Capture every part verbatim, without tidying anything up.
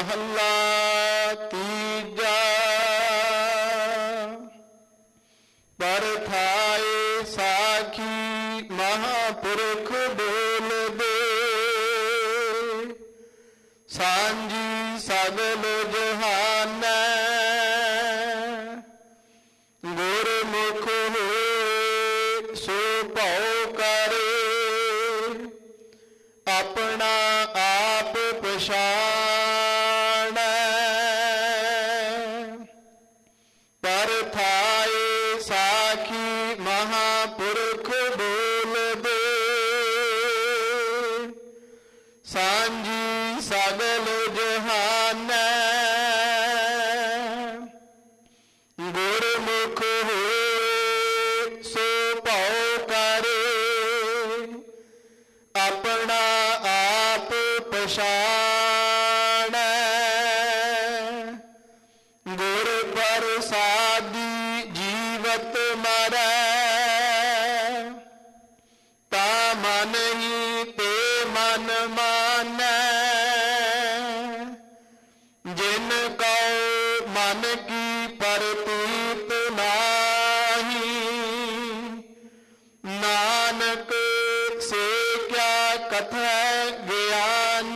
महला तीजा। परथाए साखी महापुरख बोल दे, सांझी सगल जहान गुरमुख होए सो भौ करे। अपना आप पछाण परथाए साखी महापुरख बोल दे, सांझी सगल जहान गुरमुख होए सो भौ करे। अपना आप पछाण गुर प्रसादी जीवत मरै। ता मन ही ते मन मानै, जिन कौ मन की परतीत नाही। नानक से क्या कथै ज्ञान,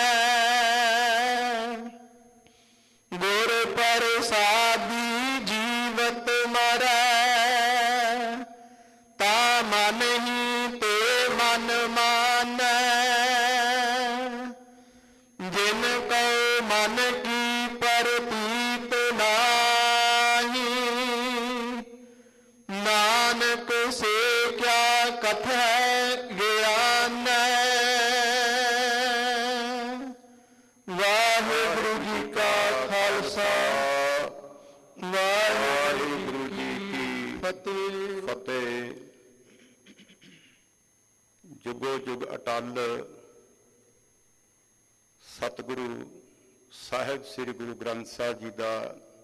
गुर प्रसादी जीवत मरै। ता मन ही ते मन मानै, जिन को मन की परतीत नाही। नानक से क्या कथै ज्ञान। वाहिगुरु जी का खालसा, वाहिगुरु जी की फतेह फतेह। जुगो जुग अटल सतगुरु साहिब श्री गुरु ग्रंथ साहिब जी का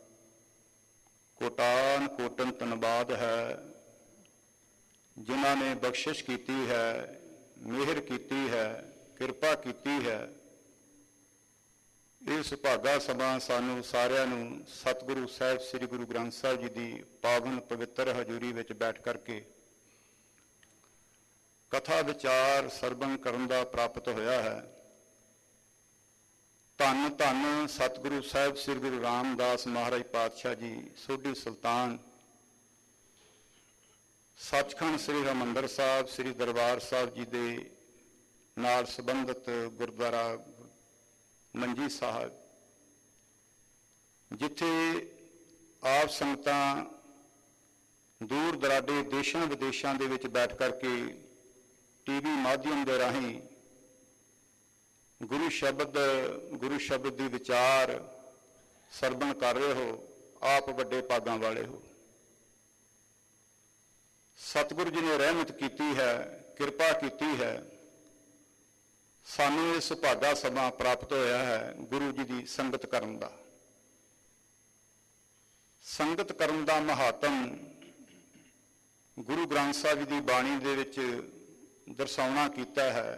कोटान कोटन धन्यवाद है, जिन्हों ने बख्शिश की है, मेहर की है, कृपा की है। इस भागा समा सानू सारिਆਂ ਨੂੰ सतगुरु साहिब श्री गुरु ग्रंथ साहिब जी की पावन पवित्र हजूरी में बैठ करके कथा विचार सरवण करन दा प्राप्त होया है। धन धन सतगुरु साहिब श्री गुरु रामदास महाराज पातशाह जी सोढी सुल्तान, सचखंड श्री हरमंदर साहब श्री दरबार साहब जी दे नाल संबंधित गुरुद्वारा मंजी साहब, जिथे आप संगतां दूर दराडे देशां विदेशां दे विच बैठ करके टीवी माध्यम के राही गुरु शब्द गुरु शब्द की विचार सरवण कर रहे हो। आप वड्डे भागां वाले हो। सतगुरु जी ने रहमत की है, कृपा की है। सानू इस भागा समा प्राप्त होया है गुरु जी की संगत करन दा। संगत करन दा महात्म गुरु ग्रंथ साहिब जी की बाणी दे विच दर्शाउणा कीता है।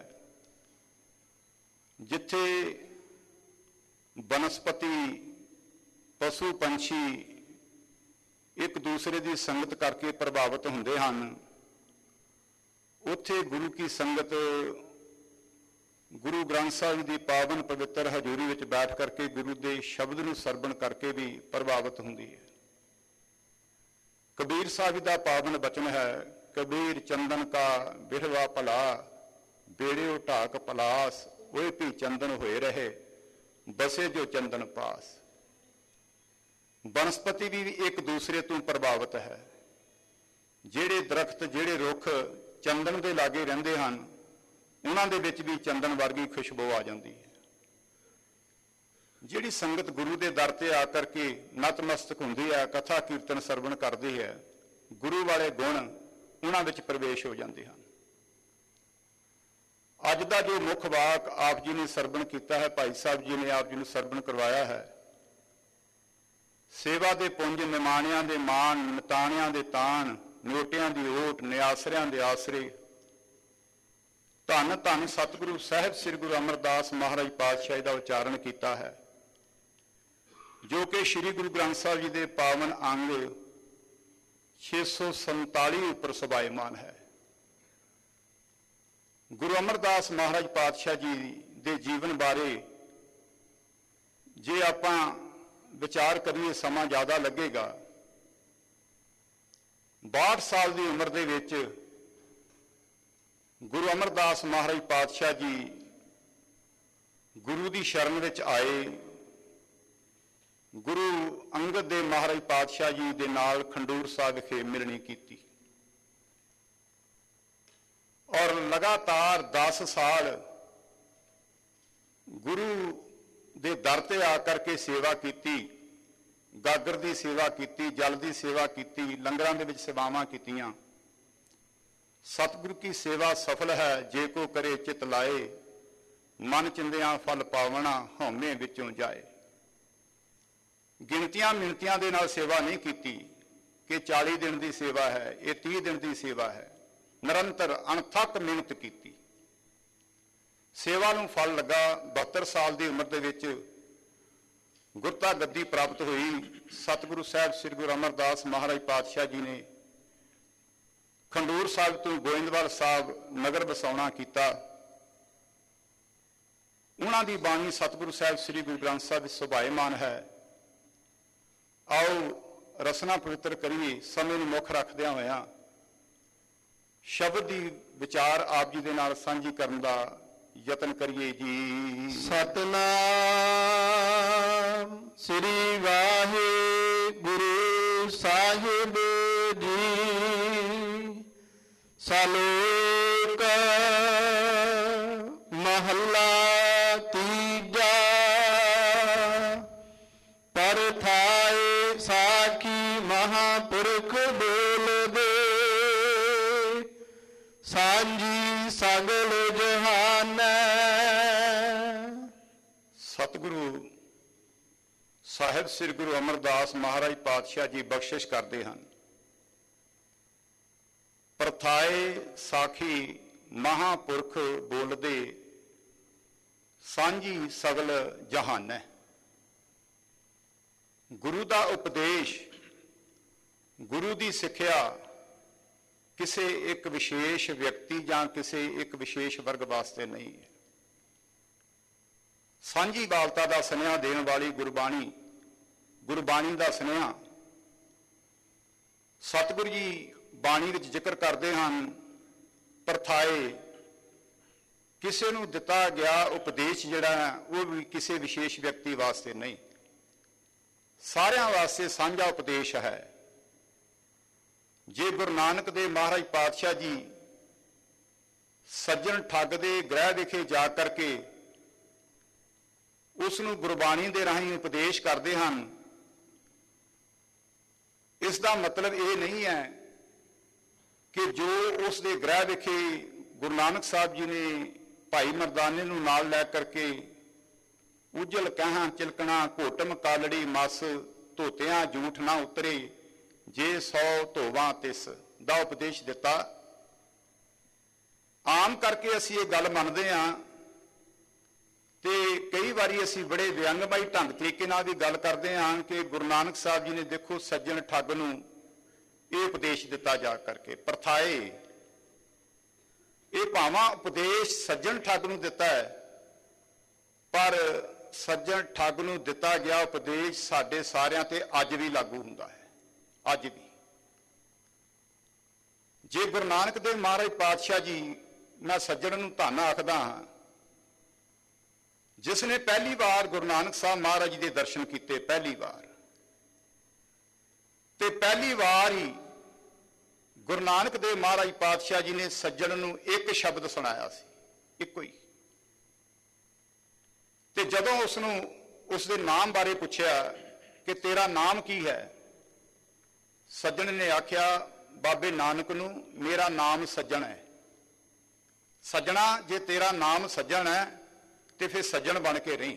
जिथे बनस्पति पशु पंछी एक दूसरे की संगत करके प्रभावित होंदे हन, उत्थे गुरु की संगत गुरु ग्रंथ साहिब की पावन पवित्र हजूरी में बैठ करके गुरु के शब्द नूं सरवण करके भी प्रभावित होंदी है। कबीर साहिब का पावन वचन है, कबीर चंदन का बिरवा भला, बेड़े ढाक पलास, वो भी चंदन होए रहे, बसे जो चंदन पास। बनस्पति भी एक दूसरे तो प्रभावित है। जेड़े दरख्त जेड़े रुख चंदन के लागे रहिंदे हन, उन्हां दे विच भी चंदन वर्गी खुशबू आ जाती है। जिहड़ी संगत गुरु के दर ते आकर के नतमस्तक हुंदी है, कथा कीर्तन सरवण करती है, गुरु वाले गुण उन्हां विच प्रवेश हो जाते हैं। अज का जो मुख वाक आप जी ने सरवण किया है, भाई साहब जी ने आप जी ने सरवण करवाया है, सेवा के पुंज निमाणियां दे मान, निताणियां दे तान, नोटियां दी ओट, निआसरियां दे आसरे। धन धन सतगुरु साहिब श्री गुरु अमरदास महाराज पातशाह का उच्चारण किया है। ਜੋ ਕਿ ਸ੍ਰੀ ਗੁਰੂ ਗ੍ਰੰਥ ਸਾਹਿਬ ਜੀ ਦੇ ਪਾਵਨ ਅੰਗ ਛੇ ਸੌ ਸੰਤਾਲੀ ਉੱਪਰ ਸਭਾਇਮਾਨ ਹੈ। ਗੁਰੂ ਅਮਰਦਾਸ ਮਹਾਰਾਜ ਪਾਤਸ਼ਾਹ ਜੀ ਦੇ ਜੀਵਨ ਬਾਰੇ ਜੇ ਆਪਾਂ ਵਿਚਾਰ ਕਰੀਏ ਸਮਾਂ ਜ਼ਿਆਦਾ ਲੱਗੇਗਾ। ਬਾਹਠ ਸਾਲ ਦੀ ਉਮਰ ਦੇ ਵਿੱਚ ਗੁਰੂ ਅਮਰਦਾਸ ਮਹਾਰਾਜ ਪਾਤਸ਼ਾਹ ਜੀ ਗੁਰੂ ਦੀ ਸ਼ਰਨ ਵਿੱਚ ਆਏ। ਗੁਰੂ ਅੰਗਦ ਦੇ ਮਹਾਰਾਜ ਪਾਤਸ਼ਾਹ ਜੀ ਦੇ ਨਾਲ ਖੰਡੂਰ ਸਾਹਿਬ ਵਿਖੇ ਮਿਲਣੀ ਕੀਤੀ ਔਰ ਲਗਾਤਾਰ ਦਸ ਸਾਲ ਗੁਰੂ ਦੇ ਦਰ ਤੇ ਆ ਕਰਕੇ ਸੇਵਾ ਕੀਤੀ। ਗਾਗਰ ਦੀ ਸੇਵਾ ਕੀਤੀ, ਜਲ ਦੀ ਸੇਵਾ ਕੀਤੀ, ਲੰਗਰਾਂ ਦੇ ਵਿੱਚ ਸੇਵਾਵਾਂ ਕੀਤੀਆਂ। ਸਤਿਗੁਰੂ ਕੀ ਸੇਵਾ ਸਫਲ ਹੈ ਜੇ ਕੋ ਕਰੇ ਚਿਤ ਲਾਏ, ਮਨ ਚਿੰਦਿਆਂ ਫਲ ਪਾਵਣਾ ਹਉਮੈ ਵਿੱਚੋਂ ਜਾਏ। ਗਿਣਤੀਆਂ ਮਿਣਤੀਆਂ ਦੇ ਨਾਲ ਸੇਵਾ ਨਹੀਂ ਕੀਤੀ ਕਿ ਚਾਲੀ ਦਿਨ ਦੀ ਸੇਵਾ ਹੈ, ਇਹ ਤੀਹ ਦਿਨ ਦੀ ਸੇਵਾ ਹੈ। ਨਿਰੰਤਰ ਅਣਥੱਕ ਮਿਹਨਤ ਕੀਤੀ, ਸੇਵਾ ਨੂੰ ਫਲ ਲੱਗਾ। ਬਹੱਤਰ ਸਾਲ ਦੀ ਉਮਰ ਦੇ ਵਿੱਚ ਗੁਰਤਾ ਗੱਦੀ ਪ੍ਰਾਪਤ ਹੋਈ। ਸਤਿਗੁਰੂ ਸਾਹਿਬ ਸ੍ਰੀ ਗੁਰੂ ਅਮਰਦਾਸ ਮਹਾਰਾਜ ਪਾਤਸ਼ਾਹ ਜੀ ਨੇ ਖੰਡੂਰ ਸਾਹਿਬ ਤੋਂ ਗੋਇੰਦਵਾਲ ਸਾਹਿਬ ਨਗਰ ਵਸਾਉਣਾ ਕੀਤਾ। ਉਹਨਾਂ ਦੀ ਬਾਣੀ ਸਤਿਗੁਰੂ ਸਾਹਿਬ ਸ੍ਰੀ ਗੁਰੂ ਗ੍ਰੰਥ ਸਾਹਿਬ ਵਿੱਚ ਸੁਭਾਇਮਾਨ ਹੈ। ਆਓ ਰਸਨਾ ਪਵਿੱਤਰ ਕਰੀਏ। ਸਮੇਂ ਨੂੰ ਮੁੱਖ ਰੱਖਦਿਆਂ ਹੋਇਆਂ ਸ਼ਬਦ ਦੀ ਵਿਚਾਰ ਆਪ ਜੀ ਦੇ ਨਾਲ ਸਾਂਝੀ ਕਰਨ ਦਾ ਯਤਨ ਕਰੀਏ ਜੀ। ਸਤਨਾਮ ਸ੍ਰੀ ਵਾਹਿਗੁਰੂ ਸਾਹਿਬ ਜੀ। ਸਲੋਕ ਮਹੱਲਾ ਤੀਜਾ। ਪਰਥਾਏ ਸਾਖੀ ਮਹਾਂਪੁਰਖ ਬੋਲਦੇ, ਸਾਂਝੀ ਸਗਲ ਜਹਾਨ। ਸਤਿਗੁਰੂ ਸਾਹਿਬ ਸ੍ਰੀ ਗੁਰੂ ਅਮਰਦਾਸ ਮਹਾਰਾਜ ਪਾਤਸ਼ਾਹ ਜੀ ਬਖਸ਼ਿਸ਼ ਕਰਦੇ ਹਨ। ਪਰਥਾਏ ਸਾਖੀ ਮਹਾਂਪੁਰਖ ਬੋਲਦੇ, ਸਾਂਝੀ ਸਗਲ ਜਹਾਨ। ਗੁਰੂ ਦਾ ਉਪਦੇਸ਼, ਗੁਰੂ ਦੀ ਸਿੱਖਿਆ ਕਿਸੇ ਇੱਕ ਵਿਸ਼ੇਸ਼ ਵਿਅਕਤੀ ਜਾਂ ਕਿਸੇ ਇੱਕ ਵਿਸ਼ੇਸ਼ ਵਰਗ ਵਾਸਤੇ ਨਹੀਂ ਹੈ। ਸਾਂਝੀ ਬਾਲਤਾ ਦਾ ਸੁਨੇਹਾ ਦੇਣ ਵਾਲੀ ਗੁਰਬਾਣੀ, ਗੁਰਬਾਣੀ ਦਾ ਸੁਨੇਹਾ ਸਤਿਗੁਰੂ ਜੀ ਬਾਣੀ ਵਿੱਚ ਜ਼ਿਕਰ ਕਰਦੇ ਹਨ। ਪਰਥਾਏ, ਕਿਸੇ ਨੂੰ ਦਿੱਤਾ ਗਿਆ ਉਪਦੇਸ਼ ਜਿਹੜਾ ਹੈ ਉਹ ਵੀ ਕਿਸੇ ਵਿਸ਼ੇਸ਼ ਵਿਅਕਤੀ ਵਾਸਤੇ ਨਹੀਂ, ਸਾਰਿਆਂ ਵਾਸਤੇ ਸਾਂਝਾ ਉਪਦੇਸ਼ ਹੈ। ਜੇ ਗੁਰੂ ਨਾਨਕ ਦੇ ਮਹਾਰਾਜ ਪਾਤਸ਼ਾਹ ਜੀ ਸੱਜਣ ਠੱਗ ਦੇ ਗ੍ਰਹਿ ਵਿਖੇ ਜਾ ਕਰਕੇ ਉਸ ਨੂੰ ਗੁਰਬਾਣੀ ਦੇ ਰਾਹੀਂ ਉਪਦੇਸ਼ ਕਰਦੇ ਹਨ, ਇਸ ਦਾ ਮਤਲਬ ਇਹ ਨਹੀਂ ਹੈ ਕਿ ਜੋ ਉਸ ਦੇ ਗ੍ਰਹਿ ਵਿਖੇ ਗੁਰੂ ਨਾਨਕ ਸਾਹਿਬ ਜੀ ਨੇ ਭਾਈ ਮਰਦਾਨੇ ਨੂੰ ਨਾਲ ਲੈ ਕਰਕੇ ਉਜਲ ਕਹਾਂ ਚਿਲਕਣਾ ਘੋਟਮ ਕਾਲੜੀ ਮਸ ਧੋਤਿਆਂ ਝੂਠ ਨਾ ਉਤਰੇ ਜੇ ਸੌ ਧੋਵਾਂ ਤਿਸ ਦਾ ਉਪਦੇਸ਼ ਦਿੱਤਾ। ਆਮ ਕਰਕੇ ਅਸੀਂ ਇਹ ਗੱਲ ਮੰਨਦੇ ਹਾਂ ਤੇ ਕਈ ਵਾਰੀ ਅਸੀਂ ਬੜੇ ਵਿਅੰਗਮਈ ਢੰਗ ਤਰੀਕੇ ਨਾਲ ਵੀ ਗੱਲ ਕਰਦੇ ਹਾਂ ਕਿ ਗੁਰੂ ਨਾਨਕ ਸਾਹਿਬ ਜੀ ਨੇ ਦੇਖੋ ਸੱਜਣ ਠੱਗ ਨੂੰ ਇਹ ਉਪਦੇਸ਼ ਦਿੱਤਾ ਜਾ ਕਰਕੇ। ਪਰਥਾਏ, ਇਹ ਭਾਵਾਂ ਉਪਦੇਸ਼ ਸੱਜਣ ਠੱਗ ਨੂੰ ਦਿੱਤਾ ਹੈ, ਪਰ ਸੱਜਣ ਠੱਗ ਨੂੰ ਦਿੱਤਾ ਗਿਆ ਉਪਦੇਸ਼ ਸਾਡੇ ਸਾਰਿਆਂ ਤੇ ਅੱਜ ਵੀ ਲਾਗੂ ਹੁੰਦਾ ਹੈ। ਅੱਜ ਵੀ ਜੇ ਗੁਰੂ ਨਾਨਕ ਦੇਵ ਮਹਾਰਾਜ ਪਾਤਸ਼ਾਹ ਜੀ, ਮੈਂ ਸੱਜਣ ਨੂੰ ਧੰਨ ਆਖਦਾ ਹਾਂ ਜਿਸ ਨੇ ਪਹਿਲੀ ਵਾਰ ਗੁਰੂ ਨਾਨਕ ਸਾਹਿਬ ਮਹਾਰਾਜ ਜੀ ਦੇ ਦਰਸ਼ਨ ਕੀਤੇ, ਪਹਿਲੀ ਵਾਰ ਤੇ ਪਹਿਲੀ ਵਾਰ ਹੀ ਗੁਰੂ ਨਾਨਕ ਦੇਵ ਮਹਾਰਾਜ ਪਾਤਸ਼ਾਹ ਜੀ ਨੇ ਸੱਜਣ ਨੂੰ ਇੱਕ ਸ਼ਬਦ ਸੁਣਾਇਆ ਸੀ, ਇੱਕੋ ਹੀ। ਤੇ ਜਦੋਂ ਉਸ ਨੂੰ ਉਸ ਦੇ ਨਾਮ ਬਾਰੇ ਪੁੱਛਿਆ ਕਿ ਤੇਰਾ ਨਾਮ ਕੀ ਹੈ, ਸੱਜਣ ਨੇ ਆਖਿਆ ਬਾਬੇ ਨਾਨਕ ਨੂੰ ਮੇਰਾ ਨਾਮ ਸੱਜਣ ਹੈ। ਸੱਜਣਾ, ਜੇ ਤੇਰਾ ਨਾਮ ਸੱਜਣ ਹੈ ਤੇ ਫਿਰ ਸੱਜਣ ਬਣ ਕੇ ਰਹੀਂ।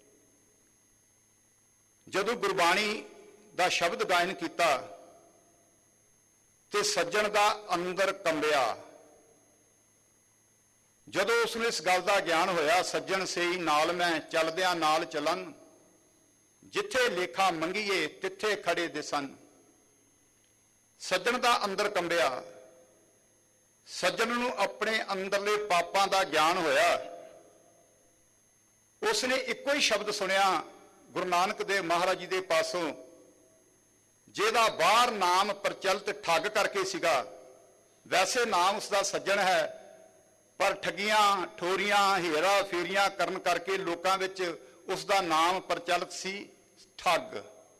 ਜਦੋਂ ਗੁਰਬਾਣੀ ਦਾ ਸ਼ਬਦ ਗਾਇਨ ਕੀਤਾ ਤੇ ਸੱਜਣ ਦਾ ਅੰਦਰ ਕੰਬਿਆ। ਜਦੋਂ ਉਸ ਨੂੰ ਇਸ ਗੱਲ ਦਾ ਗਿਆਨ ਹੋਇਆ, ਸੱਜਣ ਸੇਈ ਨਾਲ ਮੈਂ ਚੱਲਦਿਆਂ ਨਾਲ ਚੱਲਣ, ਜਿੱਥੇ ਲੇਖਾ ਮੰਗੀਏ ਤਿੱਥੇ ਖੜੇ ਦਿਸਨ। ਸੱਜਣ ਦਾ ਅੰਦਰ ਕੰਬਿਆ, ਸੱਜਣ ਨੂੰ ਆਪਣੇ ਅੰਦਰਲੇ ਪਾਪਾਂ ਦਾ ਗਿਆਨ ਹੋਇਆ। ਉਸਨੇ ਇੱਕੋ ਹੀ ਸ਼ਬਦ ਸੁਣਿਆ ਗੁਰੂ ਨਾਨਕ ਦੇਵ ਮਹਾਰਾਜ ਜੀ ਦੇ ਪਾਸੋਂ, ਜਿਹਦਾ ਬਾਹਰ ਨਾਮ ਪ੍ਰਚਲਿਤ ਠੱਗ ਕਰਕੇ ਸੀਗਾ। ਵੈਸੇ ਨਾਮ ਉਸਦਾ ਸੱਜਣ ਹੈ, ਪਰ ਠੱਗੀਆਂ ਠੋਰੀਆਂ ਹੇਰਾ ਫੇਰੀਆਂ ਕਰਨ ਕਰਕੇ ਲੋਕਾਂ ਵਿੱਚ ਉਸਦਾ ਨਾਮ ਪ੍ਰਚਲਿਤ ਸੀ ਠੱਗ।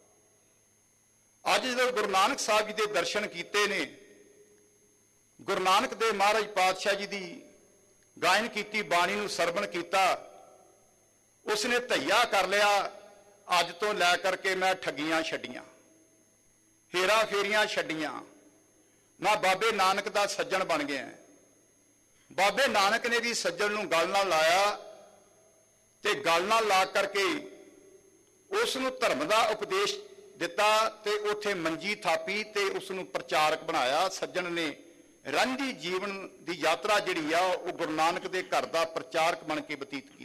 ਅੱਜ ਜਦੋਂ ਗੁਰੂ ਨਾਨਕ ਸਾਹਿਬ ਜੀ ਦੇ ਦਰਸ਼ਨ ਕੀਤੇ ਨੇ, ਗੁਰੂ ਨਾਨਕ ਦੇਵ ਮਹਾਰਾਜ ਪਾਤਸ਼ਾਹ ਜੀ ਦੀ ਗਾਇਨ ਕੀਤੀ ਬਾਣੀ ਨੂੰ ਸਰਵਣ ਕੀਤਾ, ਉਸਨੇ ਧਈਆ ਕਰ ਲਿਆ, ਅੱਜ ਤੋਂ ਲੈ ਕਰਕੇ ਮੈਂ ਠੱਗੀਆਂ ਛੱਡੀਆਂ, ਹੇਰਾ ਫੇਰੀਆਂ ਛੱਡੀਆਂ, ਮੈਂ ਬਾਬੇ ਨਾਨਕ ਦਾ ਸੱਜਣ ਬਣ ਗਿਆ। ਬਾਬੇ ਨਾਨਕ ਨੇ ਵੀ ਸੱਜਣ ਨੂੰ ਗਲ ਨਾਲ ਲਾਇਆ ਤੇ ਗਲ ਨਾਲ ਲਾ ਕਰਕੇ ਉਸ ਨੂੰ ਧਰਮ ਦਾ ਉਪਦੇਸ਼ ਦਿੱਤਾ ਤੇ ਉੱਥੇ ਮੰਜੀ ਥਾਪੀ ਤੇ ਉਸ ਨੂੰ ਪ੍ਰਚਾਰਕ ਬਣਾਇਆ। ਸੱਜਣ ਨੇ ਰਾਂਝੀ ਜੀਵਨ ਦੀ ਯਾਤਰਾ ਜਿਹੜੀ ਆ ਉਹ ਗੁਰੂ ਨਾਨਕ ਦੇ ਘਰ ਦਾ ਪ੍ਰਚਾਰਕ ਬਣ ਕੇ ਬਤੀਤ ਕੀਤੀ।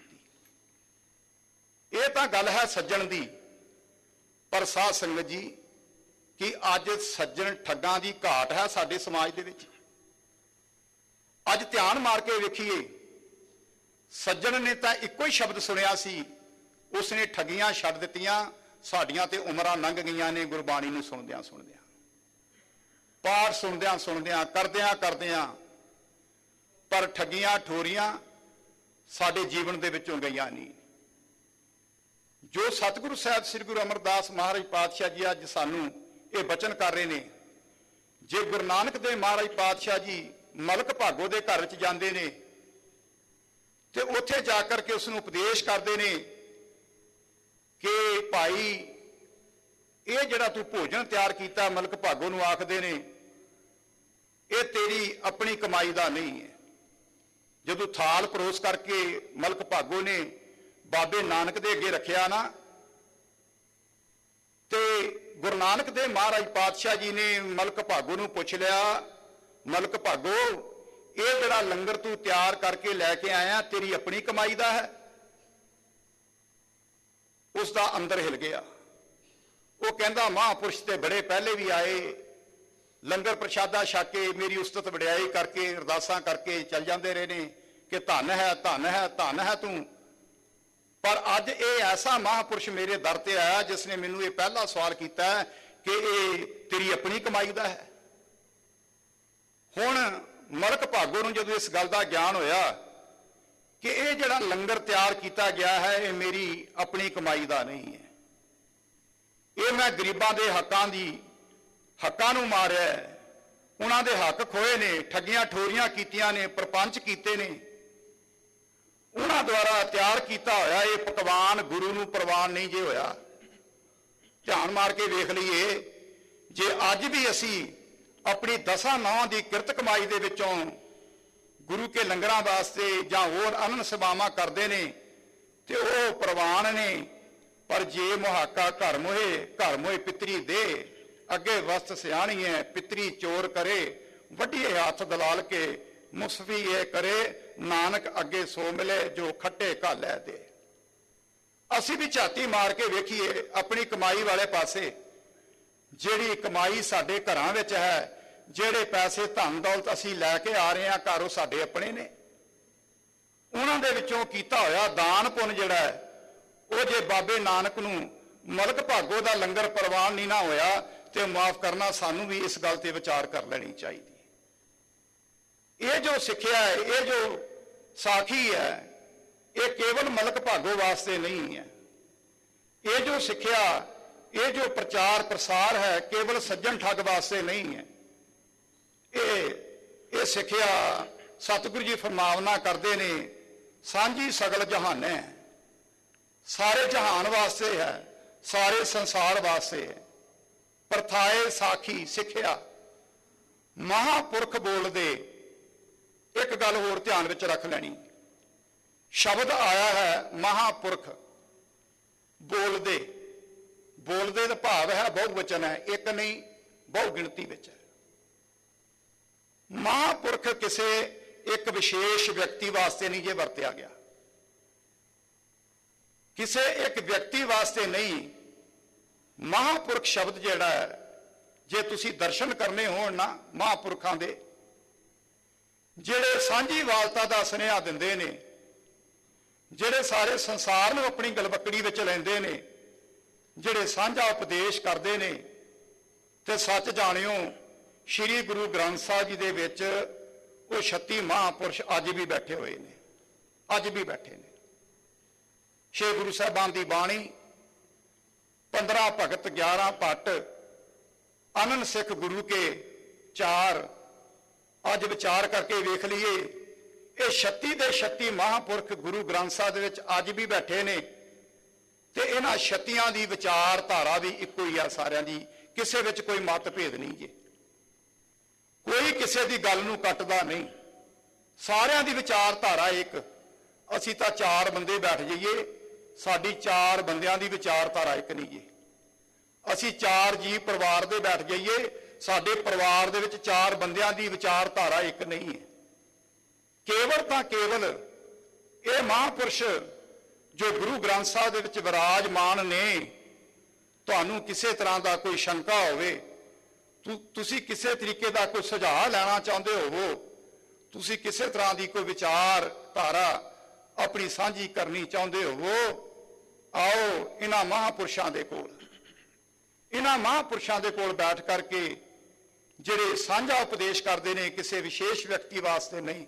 ਇਹ ਤਾਂ ਗੱਲ ਹੈ ਸੱਜਣ ਦੀ। ਪਰ ਸਾਧ ਸੰਗਤ ਜੀ, ਕਿ ਅੱਜ ਸੱਜਣ ਠੱਗਾਂ ਦੀ ਘਾਟ ਹੈ ਸਾਡੇ ਸਮਾਜ ਦੇ ਵਿੱਚ। ਅੱਜ ਧਿਆਨ ਮਾਰ ਕੇ ਵੇਖੀਏ, ਸੱਜਣ ਨੇ ਤਾਂ ਇੱਕੋ ਹੀ ਸ਼ਬਦ ਸੁਣਿਆ ਸੀ, ਉਸਨੇ ਠੱਗੀਆਂ ਛੱਡ ਦਿੱਤੀਆਂ। ਸਾਡੀਆਂ ਤੇ ਉਮਰਾਂ ਲੰਘ ਗਈਆਂ ਨੇ ਗੁਰਬਾਣੀ ਨੂੰ ਸੁਣਦਿਆਂ ਸੁਣਦਿਆਂ, ਪਾਠ ਸੁਣਦਿਆਂ ਸੁਣਦਿਆਂ, ਕਰਦਿਆਂ ਕਰਦਿਆਂ, ਪਰ ਠੱਗੀਆਂ ਠੋਰੀਆਂ ਸਾਡੇ ਜੀਵਨ ਦੇ ਵਿੱਚੋਂ ਗਈਆਂ ਨਹੀਂ। ਜੋ ਸਤਿਗੁਰੂ ਸਾਹਿਬ ਸ੍ਰੀ ਗੁਰੂ ਅਮਰਦਾਸ ਮਹਾਰਾਜ ਪਾਤਸ਼ਾਹ ਜੀ ਅੱਜ ਸਾਨੂੰ ਇਹ ਬਚਨ ਕਰ ਰਹੇ ਨੇ, ਜੇ ਗੁਰੂ ਨਾਨਕ ਦੇਵ ਮਹਾਰਾਜ ਪਾਤਸ਼ਾਹ ਜੀ ਮਲਕ ਭਾਗੋ ਦੇ ਘਰ ਵਿੱਚ ਜਾਂਦੇ ਨੇ ਤੇ ਉੱਥੇ ਜਾ ਕਰਕੇ ਉਸ ਨੂੰ ਉਪਦੇਸ਼ ਕਰਦੇ ਨੇ ਕਿ ਭਾਈ ਇਹ ਜਿਹੜਾ ਤੂੰ ਭੋਜਨ ਤਿਆਰ ਕੀਤਾ, ਮਲਕ ਭਾਗੋ ਨੂੰ ਆਖਦੇ ਨੇ, ਇਹ ਤੇਰੀ ਆਪਣੀ ਕਮਾਈ ਦਾ ਨਹੀਂ ਹੈ। ਜਦੋਂ ਥਾਲ ਪਰੋਸ ਕਰਕੇ ਮਲਕ ਭਾਗੋ ਨੇ ਬਾਬੇ ਨਾਨਕ ਦੇ ਅੱਗੇ ਰੱਖਿਆ ਨਾ, ਤੇ ਗੁਰੂ ਨਾਨਕ ਦੇਵ ਮਹਾਰਾਜ ਪਾਤਸ਼ਾਹ ਜੀ ਨੇ ਮਲਕ ਭਾਗੋ ਨੂੰ ਪੁੱਛ ਲਿਆ, ਮਲਕ ਭਾਗੋ ਇਹ ਜਿਹੜਾ ਲੰਗਰ ਤੂੰ ਤਿਆਰ ਕਰਕੇ ਲੈ ਕੇ ਆਇਆ ਤੇਰੀ ਆਪਣੀ ਕਮਾਈ ਦਾ ਹੈ? ਉਸ ਦਾ ਅੰਦਰ ਹਿਲ ਗਿਆ। ਉਹ ਕਹਿੰਦਾ ਮਹਾਂਪੁਰਸ਼ ਤੇ ਬੜੇ ਪਹਿਲੇ ਵੀ ਆਏ, ਲੰਗਰ ਪ੍ਰਸ਼ਾਦਾ ਛਕ ਕੇ ਮੇਰੀ ਉਸਤਤ ਵਡਿਆਈ ਕਰਕੇ ਅਰਦਾਸਾਂ ਕਰਕੇ ਚੱਲ ਜਾਂਦੇ ਰਹੇ ਨੇ ਕਿ ਧੰਨ ਹੈ ਧੰਨ ਹੈ ਧੰਨ ਹੈ ਤੂੰ। ਪਰ ਅੱਜ ਇਹ ਐਸਾ ਮਹਾਂਪੁਰਸ਼ ਮੇਰੇ ਦਰ ਤੇ ਆਇਆ ਜਿਸ ਨੇ ਮੈਨੂੰ ਇਹ ਪਹਿਲਾ ਸਵਾਲ ਕੀਤਾ ਕਿ ਇਹ ਤੇਰੀ ਆਪਣੀ ਕਮਾਈ ਦਾ ਹੈ। ਹੁਣ ਮਲਕ ਭਾਗੋ ਨੂੰ ਜਦੋਂ ਇਸ ਗੱਲ ਦਾ ਗਿਆਨ ਹੋਇਆ ਕਿ ਇਹ ਜਿਹੜਾ ਲੰਗਰ ਤਿਆਰ ਕੀਤਾ ਗਿਆ ਹੈ ਇਹ ਮੇਰੀ ਆਪਣੀ ਕਮਾਈ ਦਾ ਨਹੀਂ ਹੈ, ਇਹ ਮੈਂ ਗਰੀਬਾਂ ਦੇ ਹੱਕਾਂ ਦੀ ਹੱਕਾਂ ਨੂੰ ਮਾਰਿਆ, ਉਹਨਾਂ ਦੇ ਹੱਕ ਖੋਏ ਨੇ, ਠੱਗੀਆਂ ਠੋਰੀਆਂ ਕੀਤੀਆਂ ਨੇ, ਪ੍ਰਪੰਚ ਕੀਤੇ ਨੇ, ਉਹਨਾਂ ਦੁਆਰਾ ਤਿਆਰ ਕੀਤਾ ਹੋਇਆ ਇਹ ਪਕਵਾਨ ਗੁਰੂ ਨੂੰ ਪ੍ਰਵਾਨ ਨਹੀਂ ਜੇ ਹੋਇਆ। ਧਿਆਨ ਮਾਰ ਕੇ ਵੇਖ ਲਈਏ, ਜੇ ਅੱਜ ਵੀ ਅਸੀਂ ਆਪਣੀ ਦਸਾਂ ਨੌਂ ਦੀ ਕਿਰਤ ਕਮਾਈ ਦੇ ਵਿੱਚੋਂ ਗੁਰੂ ਕੇ ਲੰਗਰਾਂ ਵਾਸਤੇ ਜਾਂ ਹੋਰ ਅਨੰਨ ਸਭਾਵਾਂ ਕਰਦੇ ਨੇ ਤੇ ਉਹ ਪ੍ਰਵਾਨ ਨੇ, ਪਰ ਜੇ ਮੁਹਾਕਾ ਘਰ ਮੋਏ ਘਰ ਮੋਏ ਪਿਤਰੀ ਦੇ, ਅੱਗੇ ਵਸਤ ਸਿਆਣੀ ਹੈ ਪਿਤਰੀ ਚੋਰ ਕਰੇ, ਵੱਡੀਏ ਹੱਥ ਦਲਾਲ ਕੇ ਮੁਸਫੀ ਇਹ ਕਰੇ, ਨਾਨਕ ਅੱਗੇ ਸੋ ਮਿਲੇ ਜੋ ਖੱਟੇ ਘਾਲੇ ਦੇ। ਅਸੀਂ ਵੀ ਝਾਤੀ ਮਾਰ ਕੇ ਵੇਖੀਏ ਆਪਣੀ ਕਮਾਈ ਵਾਲੇ ਪਾਸੇ, ਜਿਹੜੀ ਕਮਾਈ ਸਾਡੇ ਘਰਾਂ ਵਿੱਚ ਹੈ, ਜਿਹੜੇ ਪੈਸੇ ਧਨ ਦੌਲਤ ਅਸੀਂ ਲੈ ਕੇ ਆ ਰਹੇ ਹਾਂ ਘਰ, ਉਹ ਸਾਡੇ ਆਪਣੇ ਨੇ। ਉਹਨਾਂ ਦੇ ਵਿੱਚੋਂ ਕੀਤਾ ਹੋਇਆ ਦਾਨ ਪੁੰਨ ਜਿਹੜਾ ਹੈ, ਉਹ ਜੇ ਬਾਬੇ ਨਾਨਕ ਨੂੰ ਮਲਕ ਭਾਗੋ ਦਾ ਲੰਗਰ ਪ੍ਰਵਾਨ ਨਹੀਂ ਨਾ ਹੋਇਆ ਤੇ ਮਾਫ ਕਰਨਾ, ਸਾਨੂੰ ਵੀ ਇਸ ਗੱਲ ਤੇ ਵਿਚਾਰ ਕਰ ਲੈਣੀ ਚਾਹੀਦੀ। ਇਹ ਜੋ ਸਿੱਖਿਆ ਹੈ, ਇਹ ਜੋ ਸਾਖੀ ਹੈ, ਇਹ ਕੇਵਲ ਮਲਕ ਭਾਗੋ ਵਾਸਤੇ ਨਹੀਂ ਹੈ। ਇਹ ਜੋ ਸਿੱਖਿਆ, ਇਹ ਜੋ ਪ੍ਰਚਾਰ ਪ੍ਰਸਾਰ ਹੈ, ਕੇਵਲ ਸੱਜਣ ਠੱਗ ਵਾਸਤੇ ਨਹੀਂ ਹੈ। ਇਹ ਇਹ ਸਿੱਖਿਆ ਸਤਿਗੁਰੂ ਜੀ ਫਰਮਾਵਨਾ ਕਰਦੇ ਨੇ, ਸਾਂਝੀ ਸਗਲ ਜਹਾਨੇ, ਸਾਰੇ ਜਹਾਨ ਵਾਸਤੇ ਹੈ, ਸਾਰੇ ਸੰਸਾਰ ਵਾਸਤੇ ਹੈ। ਪ੍ਰਥਾਏ ਸਾਖੀ ਸਿੱਖਿਆ ਮਹਾਂਪੁਰਖ ਬੋਲਦੇ। ਇੱਕ ਗੱਲ ਹੋਰ ਧਿਆਨ ਵਿੱਚ ਰੱਖ ਲੈਣੀ, ਸ਼ਬਦ ਆਇਆ ਹੈ ਮਹਾਂਪੁਰਖ ਬੋਲਦੇ। ਬੋਲਦੇ ਦਾ ਭਾਵ ਹੈ ਬਹੁਵਚਨ ਹੈ, ਇੱਕ ਨਹੀਂ ਬਹੁ ਗਿਣਤੀ ਵਿੱਚ ਹੈ। ਮਹਾਂਪੁਰਖ ਕਿਸੇ ਇੱਕ ਵਿਸ਼ੇਸ਼ ਵਿਅਕਤੀ ਵਾਸਤੇ ਨਹੀਂ ਜੇ ਵਰਤਿਆ ਗਿਆ, ਕਿਸੇ ਇੱਕ ਵਿਅਕਤੀ ਵਾਸਤੇ ਨਹੀਂ, ਮਹਾਂਪੁਰਖ ਸ਼ਬਦ ਜਿਹੜਾ ਹੈ, ਜੇ ਤੁਸੀਂ ਦਰਸ਼ਨ ਕਰਨੇ ਹੋਣ ਨਾ ਮਹਾਂਪੁਰਖਾਂ ਦੇ, ਜਿਹੜੇ ਸਾਂਝੀ ਵਾਲਤਾ ਦਾ ਸੁਨੇਹਾ ਦਿੰਦੇ ਨੇ, ਜਿਹੜੇ ਸਾਰੇ ਸੰਸਾਰ ਨੂੰ ਆਪਣੀ ਗਲਵੱਕੜੀ ਵਿੱਚ ਲੈਂਦੇ ਨੇ, ਜਿਹੜੇ ਸਾਂਝਾ ਉਪਦੇਸ਼ ਕਰਦੇ ਨੇ, ਤੇ ਸੱਚ ਜਾਣਿਓ ਸ਼੍ਰੀ ਗੁਰੂ ਗ੍ਰੰਥ ਸਾਹਿਬ ਜੀ ਦੇ ਵਿੱਚ ਉਹ ਛੱਤੀ ਮਹਾਂਪੁਰਸ਼ ਅੱਜ ਵੀ ਬੈਠੇ ਹੋਏ ਨੇ, ਅੱਜ ਵੀ ਬੈਠੇ ਨੇ। ਛੇ ਗੁਰੂ ਸਾਹਿਬਾਨ ਦੀ ਬਾਣੀ, ਪੰਦਰਾਂ ਭਗਤ, ਗਿਆਰਾਂ ਭੱਟ, ਅਨੰਨ ਸਿੱਖ ਗੁਰੂ ਕੇ ਚਾਰ, ਅੱਜ ਵਿਚਾਰ ਕਰਕੇ ਵੇਖ ਲਈਏ ਇਹ ਛੱਤੀ ਦੇ ਛੱਤੀ ਮਹਾਂਪੁਰਖ ਗੁਰੂ ਗ੍ਰੰਥ ਸਾਹਿਬ ਦੇ ਵਿੱਚ ਅੱਜ ਵੀ ਬੈਠੇ ਨੇ, ਤੇ ਇਹਨਾਂ ਛੱਤੀਆਂ ਦੀ ਵਿਚਾਰਧਾਰਾ ਵੀ ਇੱਕੋ ਹੀ ਆ ਸਾਰਿਆਂ ਦੀ, ਕਿਸੇ ਵਿੱਚ ਕੋਈ ਮਤਭੇਦ ਨਹੀਂ ਜੇ, ਕੋਈ ਕਿਸੇ ਦੀ ਗੱਲ ਨੂੰ ਕੱਟਦਾ ਨਹੀਂ, ਸਾਰਿਆਂ ਦੀ ਵਿਚਾਰਧਾਰਾ ਇੱਕ। ਅਸੀਂ ਤਾਂ ਚਾਰ ਬੰਦੇ ਬੈਠ ਜਾਈਏ, ਸਾਡੀ ਚਾਰ ਬੰਦਿਆਂ ਦੀ ਵਿਚਾਰਧਾਰਾ ਇੱਕ ਨਹੀਂ ਜੇ। ਅਸੀਂ ਚਾਰ ਜੀ ਪਰਿਵਾਰ ਦੇ ਬੈਠ ਜਾਈਏ, ਸਾਡੇ ਪਰਿਵਾਰ ਦੇ ਵਿੱਚ ਚਾਰ ਬੰਦਿਆਂ ਦੀ ਵਿਚਾਰਧਾਰਾ ਇੱਕ ਨਹੀਂ ਹੈ। ਕੇਵਲ ਤਾਂ ਕੇਵਲ ਇਹ ਮਹਾਂਪੁਰਸ਼ ਜੋ ਗੁਰੂ ਗ੍ਰੰਥ ਸਾਹਿਬ ਦੇ ਵਿੱਚ ਵਿਰਾਜਮਾਨ ਨੇ, ਤੁਹਾਨੂੰ ਕਿਸੇ ਤਰ੍ਹਾਂ ਦਾ ਕੋਈ ਸ਼ੰਕਾ ਹੋਵੇ, ਤੁਸੀਂ ਕਿਸੇ ਤਰੀਕੇ ਦਾ ਕੋਈ ਸੁਝਾਅ ਲੈਣਾ ਚਾਹੁੰਦੇ ਹੋਵੋ, ਤੁਸੀਂ ਕਿਸੇ ਤਰ੍ਹਾਂ ਦੀ ਕੋਈ ਵਿਚਾਰਧਾਰਾ ਆਪਣੀ ਸਾਂਝੀ ਕਰਨੀ ਚਾਹੁੰਦੇ ਹੋਵੋ, ਆਓ ਇਹਨਾਂ ਮਹਾਂਪੁਰਸ਼ਾਂ ਦੇ ਕੋਲ, ਇਹਨਾਂ ਮਹਾਂਪੁਰਸ਼ਾਂ ਦੇ ਕੋਲ ਬੈਠ ਕਰਕੇ ਜਿਹੜੇ ਸਾਂਝਾ ਉਪਦੇਸ਼ ਕਰਦੇ ਨੇ, ਕਿਸੇ ਵਿਸ਼ੇਸ਼ ਵਿਅਕਤੀ ਵਾਸਤੇ ਨਹੀਂ,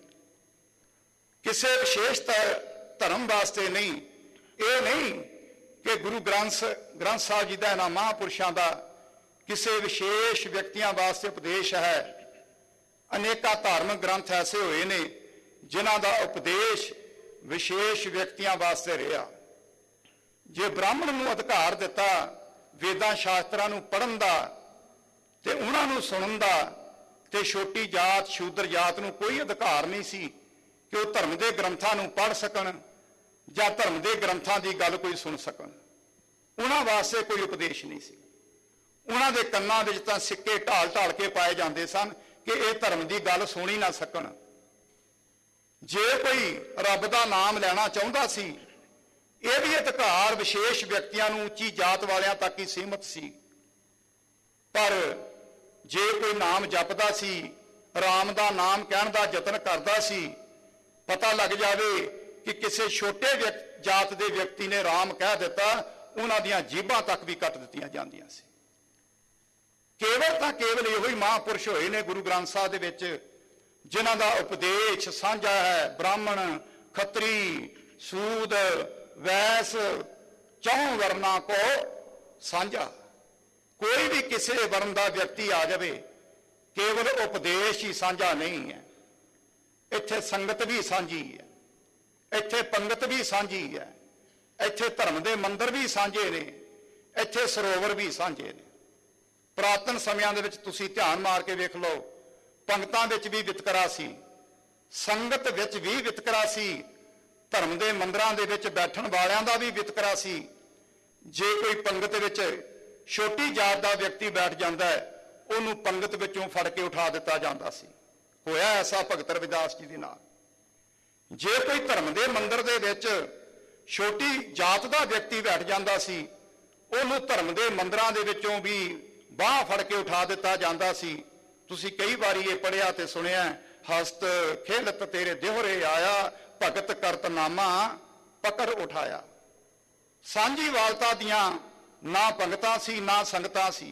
ਕਿਸੇ ਵਿਸ਼ੇਸ਼ ਧਰਮ ਵਾਸਤੇ ਨਹੀਂ। ਇਹ ਨਹੀਂ ਕਿ ਗੁਰੂ ਗ੍ਰੰਥ ਗ੍ਰੰਥ ਸਾਹਿਬ ਜੀ ਦਾ ਇਹਨਾਂ ਮਹਾਂਪੁਰਸ਼ਾਂ ਦਾ ਕਿਸੇ ਵਿਸ਼ੇਸ਼ ਵਿਅਕਤੀਆਂ ਵਾਸਤੇ ਉਪਦੇਸ਼ ਹੈ। ਅਨੇਕਾਂ ਧਾਰਮਿਕ ਗ੍ਰੰਥ ਐਸੇ ਹੋਏ ਨੇ ਜਿਨ੍ਹਾਂ ਦਾ ਉਪਦੇਸ਼ ਵਿਸ਼ੇਸ਼ ਵਿਅਕਤੀਆਂ ਵਾਸਤੇ ਰਿਹਾ। ਜੇ ਬ੍ਰਾਹਮਣ ਨੂੰ ਅਧਿਕਾਰ ਦਿੱਤਾ ਵੇਦਾਂ ਸ਼ਾਸਤਰਾਂ ਨੂੰ ਪੜ੍ਹਨ ਦਾ ਤੇ ਉਹਨਾਂ ਨੂੰ ਸੁਣਨ ਦਾ, ਤੇ ਛੋਟੀ ਜਾਤ ਸ਼ੂਦਰ ਜਾਤ ਨੂੰ ਕੋਈ ਅਧਿਕਾਰ ਨਹੀਂ ਸੀ ਕਿ ਉਹ ਧਰਮ ਦੇ ਗ੍ਰੰਥਾਂ ਨੂੰ ਪੜ੍ਹ ਸਕਣ ਜਾਂ ਧਰਮ ਦੇ ਗ੍ਰੰਥਾਂ ਦੀ ਗੱਲ ਕੋਈ ਸੁਣ ਸਕਣ, ਉਹਨਾਂ ਵਾਸਤੇ ਕੋਈ ਉਪਦੇਸ਼ ਨਹੀਂ ਸੀ। ਉਹਨਾਂ ਦੇ ਕੰਨਾਂ ਵਿੱਚ ਤਾਂ ਸਿੱਕੇ ਢਾਲ ਢਾਲ ਕੇ ਪਾਏ ਜਾਂਦੇ ਸਨ ਕਿ ਇਹ ਧਰਮ ਦੀ ਗੱਲ ਸੁਣ ਹੀ ਨਾ ਸਕਣ। ਜੇ ਕੋਈ ਰੱਬ ਦਾ ਨਾਮ ਲੈਣਾ ਚਾਹੁੰਦਾ ਸੀ, ਇਹ ਵੀ ਅਧਿਕਾਰ ਵਿਸ਼ੇਸ਼ ਵਿਅਕਤੀਆਂ ਨੂੰ, ਉੱਚੀ ਜਾਤ ਵਾਲਿਆਂ ਤੱਕ ਹੀ ਸੀਮਤ ਸੀ। ਪਰ ਜੇ ਕੋਈ ਨਾਮ ਜਪਦਾ ਸੀ, ਰਾਮ ਦਾ ਨਾਮ ਕਹਿਣ ਦਾ ਯਤਨ ਕਰਦਾ ਸੀ, ਪਤਾ ਲੱਗ ਜਾਵੇ ਕਿ ਕਿਸੇ ਛੋਟੇ ਜਾਤ ਦੇ ਵਿਅਕਤੀ ਨੇ ਰਾਮ ਕਹਿ ਦਿੱਤਾ, ਉਹਨਾਂ ਦੀਆਂ ਜੀਭਾਂ ਤੱਕ ਵੀ ਕੱਟ ਦਿੱਤੀਆਂ ਜਾਂਦੀਆਂ ਸੀ। ਕੇਵਲ ਤਾਂ ਕੇਵਲ ਇਹੋ ਹੀ ਮਹਾਂਪੁਰਸ਼ ਹੋਏ ਨੇ ਗੁਰੂ ਗ੍ਰੰਥ ਸਾਹਿਬ ਦੇ ਵਿੱਚ ਜਿਨ੍ਹਾਂ ਦਾ ਉਪਦੇਸ਼ ਸਾਂਝਾ ਹੈ। ਬ੍ਰਾਹਮਣ, ਖੱਤਰੀ, ਸੂਦ, ਵੈਸ, ਚੌਂ ਵਰਨਾਂ ਕੋ ਸਾਂਝਾ। ਕੋਈ ਵੀ ਕਿਸੇ ਵਰਨ ਦਾ ਵਿਅਕਤੀ ਆ ਜਾਵੇ, ਕੇਵਲ ਉਪਦੇਸ਼ ਹੀ ਸਾਂਝਾ ਨਹੀਂ ਹੈ। ਇੱਥੇ ਸੰਗਤ ਵੀ ਸਾਂਝੀ ਹੈ, ਇੱਥੇ ਪੰਗਤ ਵੀ ਸਾਂਝੀ ਹੈ, ਇੱਥੇ ਧਰਮ ਦੇ ਮੰਦਰ ਵੀ ਸਾਂਝੇ ਨੇ, ਇੱਥੇ ਸਰੋਵਰ ਵੀ ਸਾਂਝੇ ਨੇ। ਪੁਰਾਤਨ ਸਮਿਆਂ ਦੇ ਵਿੱਚ ਤੁਸੀਂ ਧਿਆਨ ਮਾਰ ਕੇ ਵੇਖ ਲਓ, ਪੰਗਤਾਂ ਵਿੱਚ ਵੀ ਵਿਤਕਰਾ ਸੀ, ਸੰਗਤ ਵਿੱਚ ਵੀ ਵਿਤਕਰਾ ਸੀ, ਧਰਮ ਦੇ ਮੰਦਰਾਂ ਦੇ ਵਿੱਚ ਬੈਠਣ ਵਾਲਿਆਂ ਦਾ ਵੀ ਵਿਤਕਰਾ ਸੀ। ਜੇ ਕੋਈ ਪੰਗਤ ਵਿੱਚ ਛੋਟੀ ਜਾਤ ਦਾ ਵਿਅਕਤੀ ਬੈਠ ਜਾਂਦਾ ਹੈ, ਉਹਨੂੰ ਪੰਗਤ ਵਿੱਚੋਂ ਫੜ ਕੇ ਉਠਾ ਦਿੱਤਾ ਜਾਂਦਾ ਸੀ। ਹੋਇਆ ਐਸਾ ਭਗਤ ਰਵਿਦਾਸ ਜੀ ਦੇ ਨਾਲ। ਜੇ ਕੋਈ ਧਰਮ ਦੇ ਮੰਦਰ ਦੇ ਵਿੱਚ ਛੋਟੀ ਜਾਤ ਦਾ ਵਿਅਕਤੀ ਬੈਠ ਜਾਂਦਾ ਸੀ, ਉਹਨੂੰ ਧਰਮ ਦੇ ਮੰਦਰਾਂ ਦੇ ਵਿੱਚੋਂ ਵੀ ਬਾਹ ਫੜ ਕੇ ਉਠਾ ਦਿੱਤਾ ਜਾਂਦਾ ਸੀ। ਤੁਸੀਂ ਕਈ ਵਾਰੀ ਇਹ ਪੜ੍ਹਿਆ ਤੇ ਸੁਣਿਆ, ਹਸਤ ਖੇਲਤ ਤੇਰੇ ਦਿਹਰੇ ਆਇਆ, ਭਗਤ ਕਰਤ ਨਾਮਾ ਪਕੜ ਉਠਾਇਆ। ਸਾਂਝੀ ਵਾਲਤਾ ਦੀਆਂ ਨਾ ਪੰਗਤਾਂ ਸੀ, ਨਾ ਸੰਗਤਾਂ ਸੀ।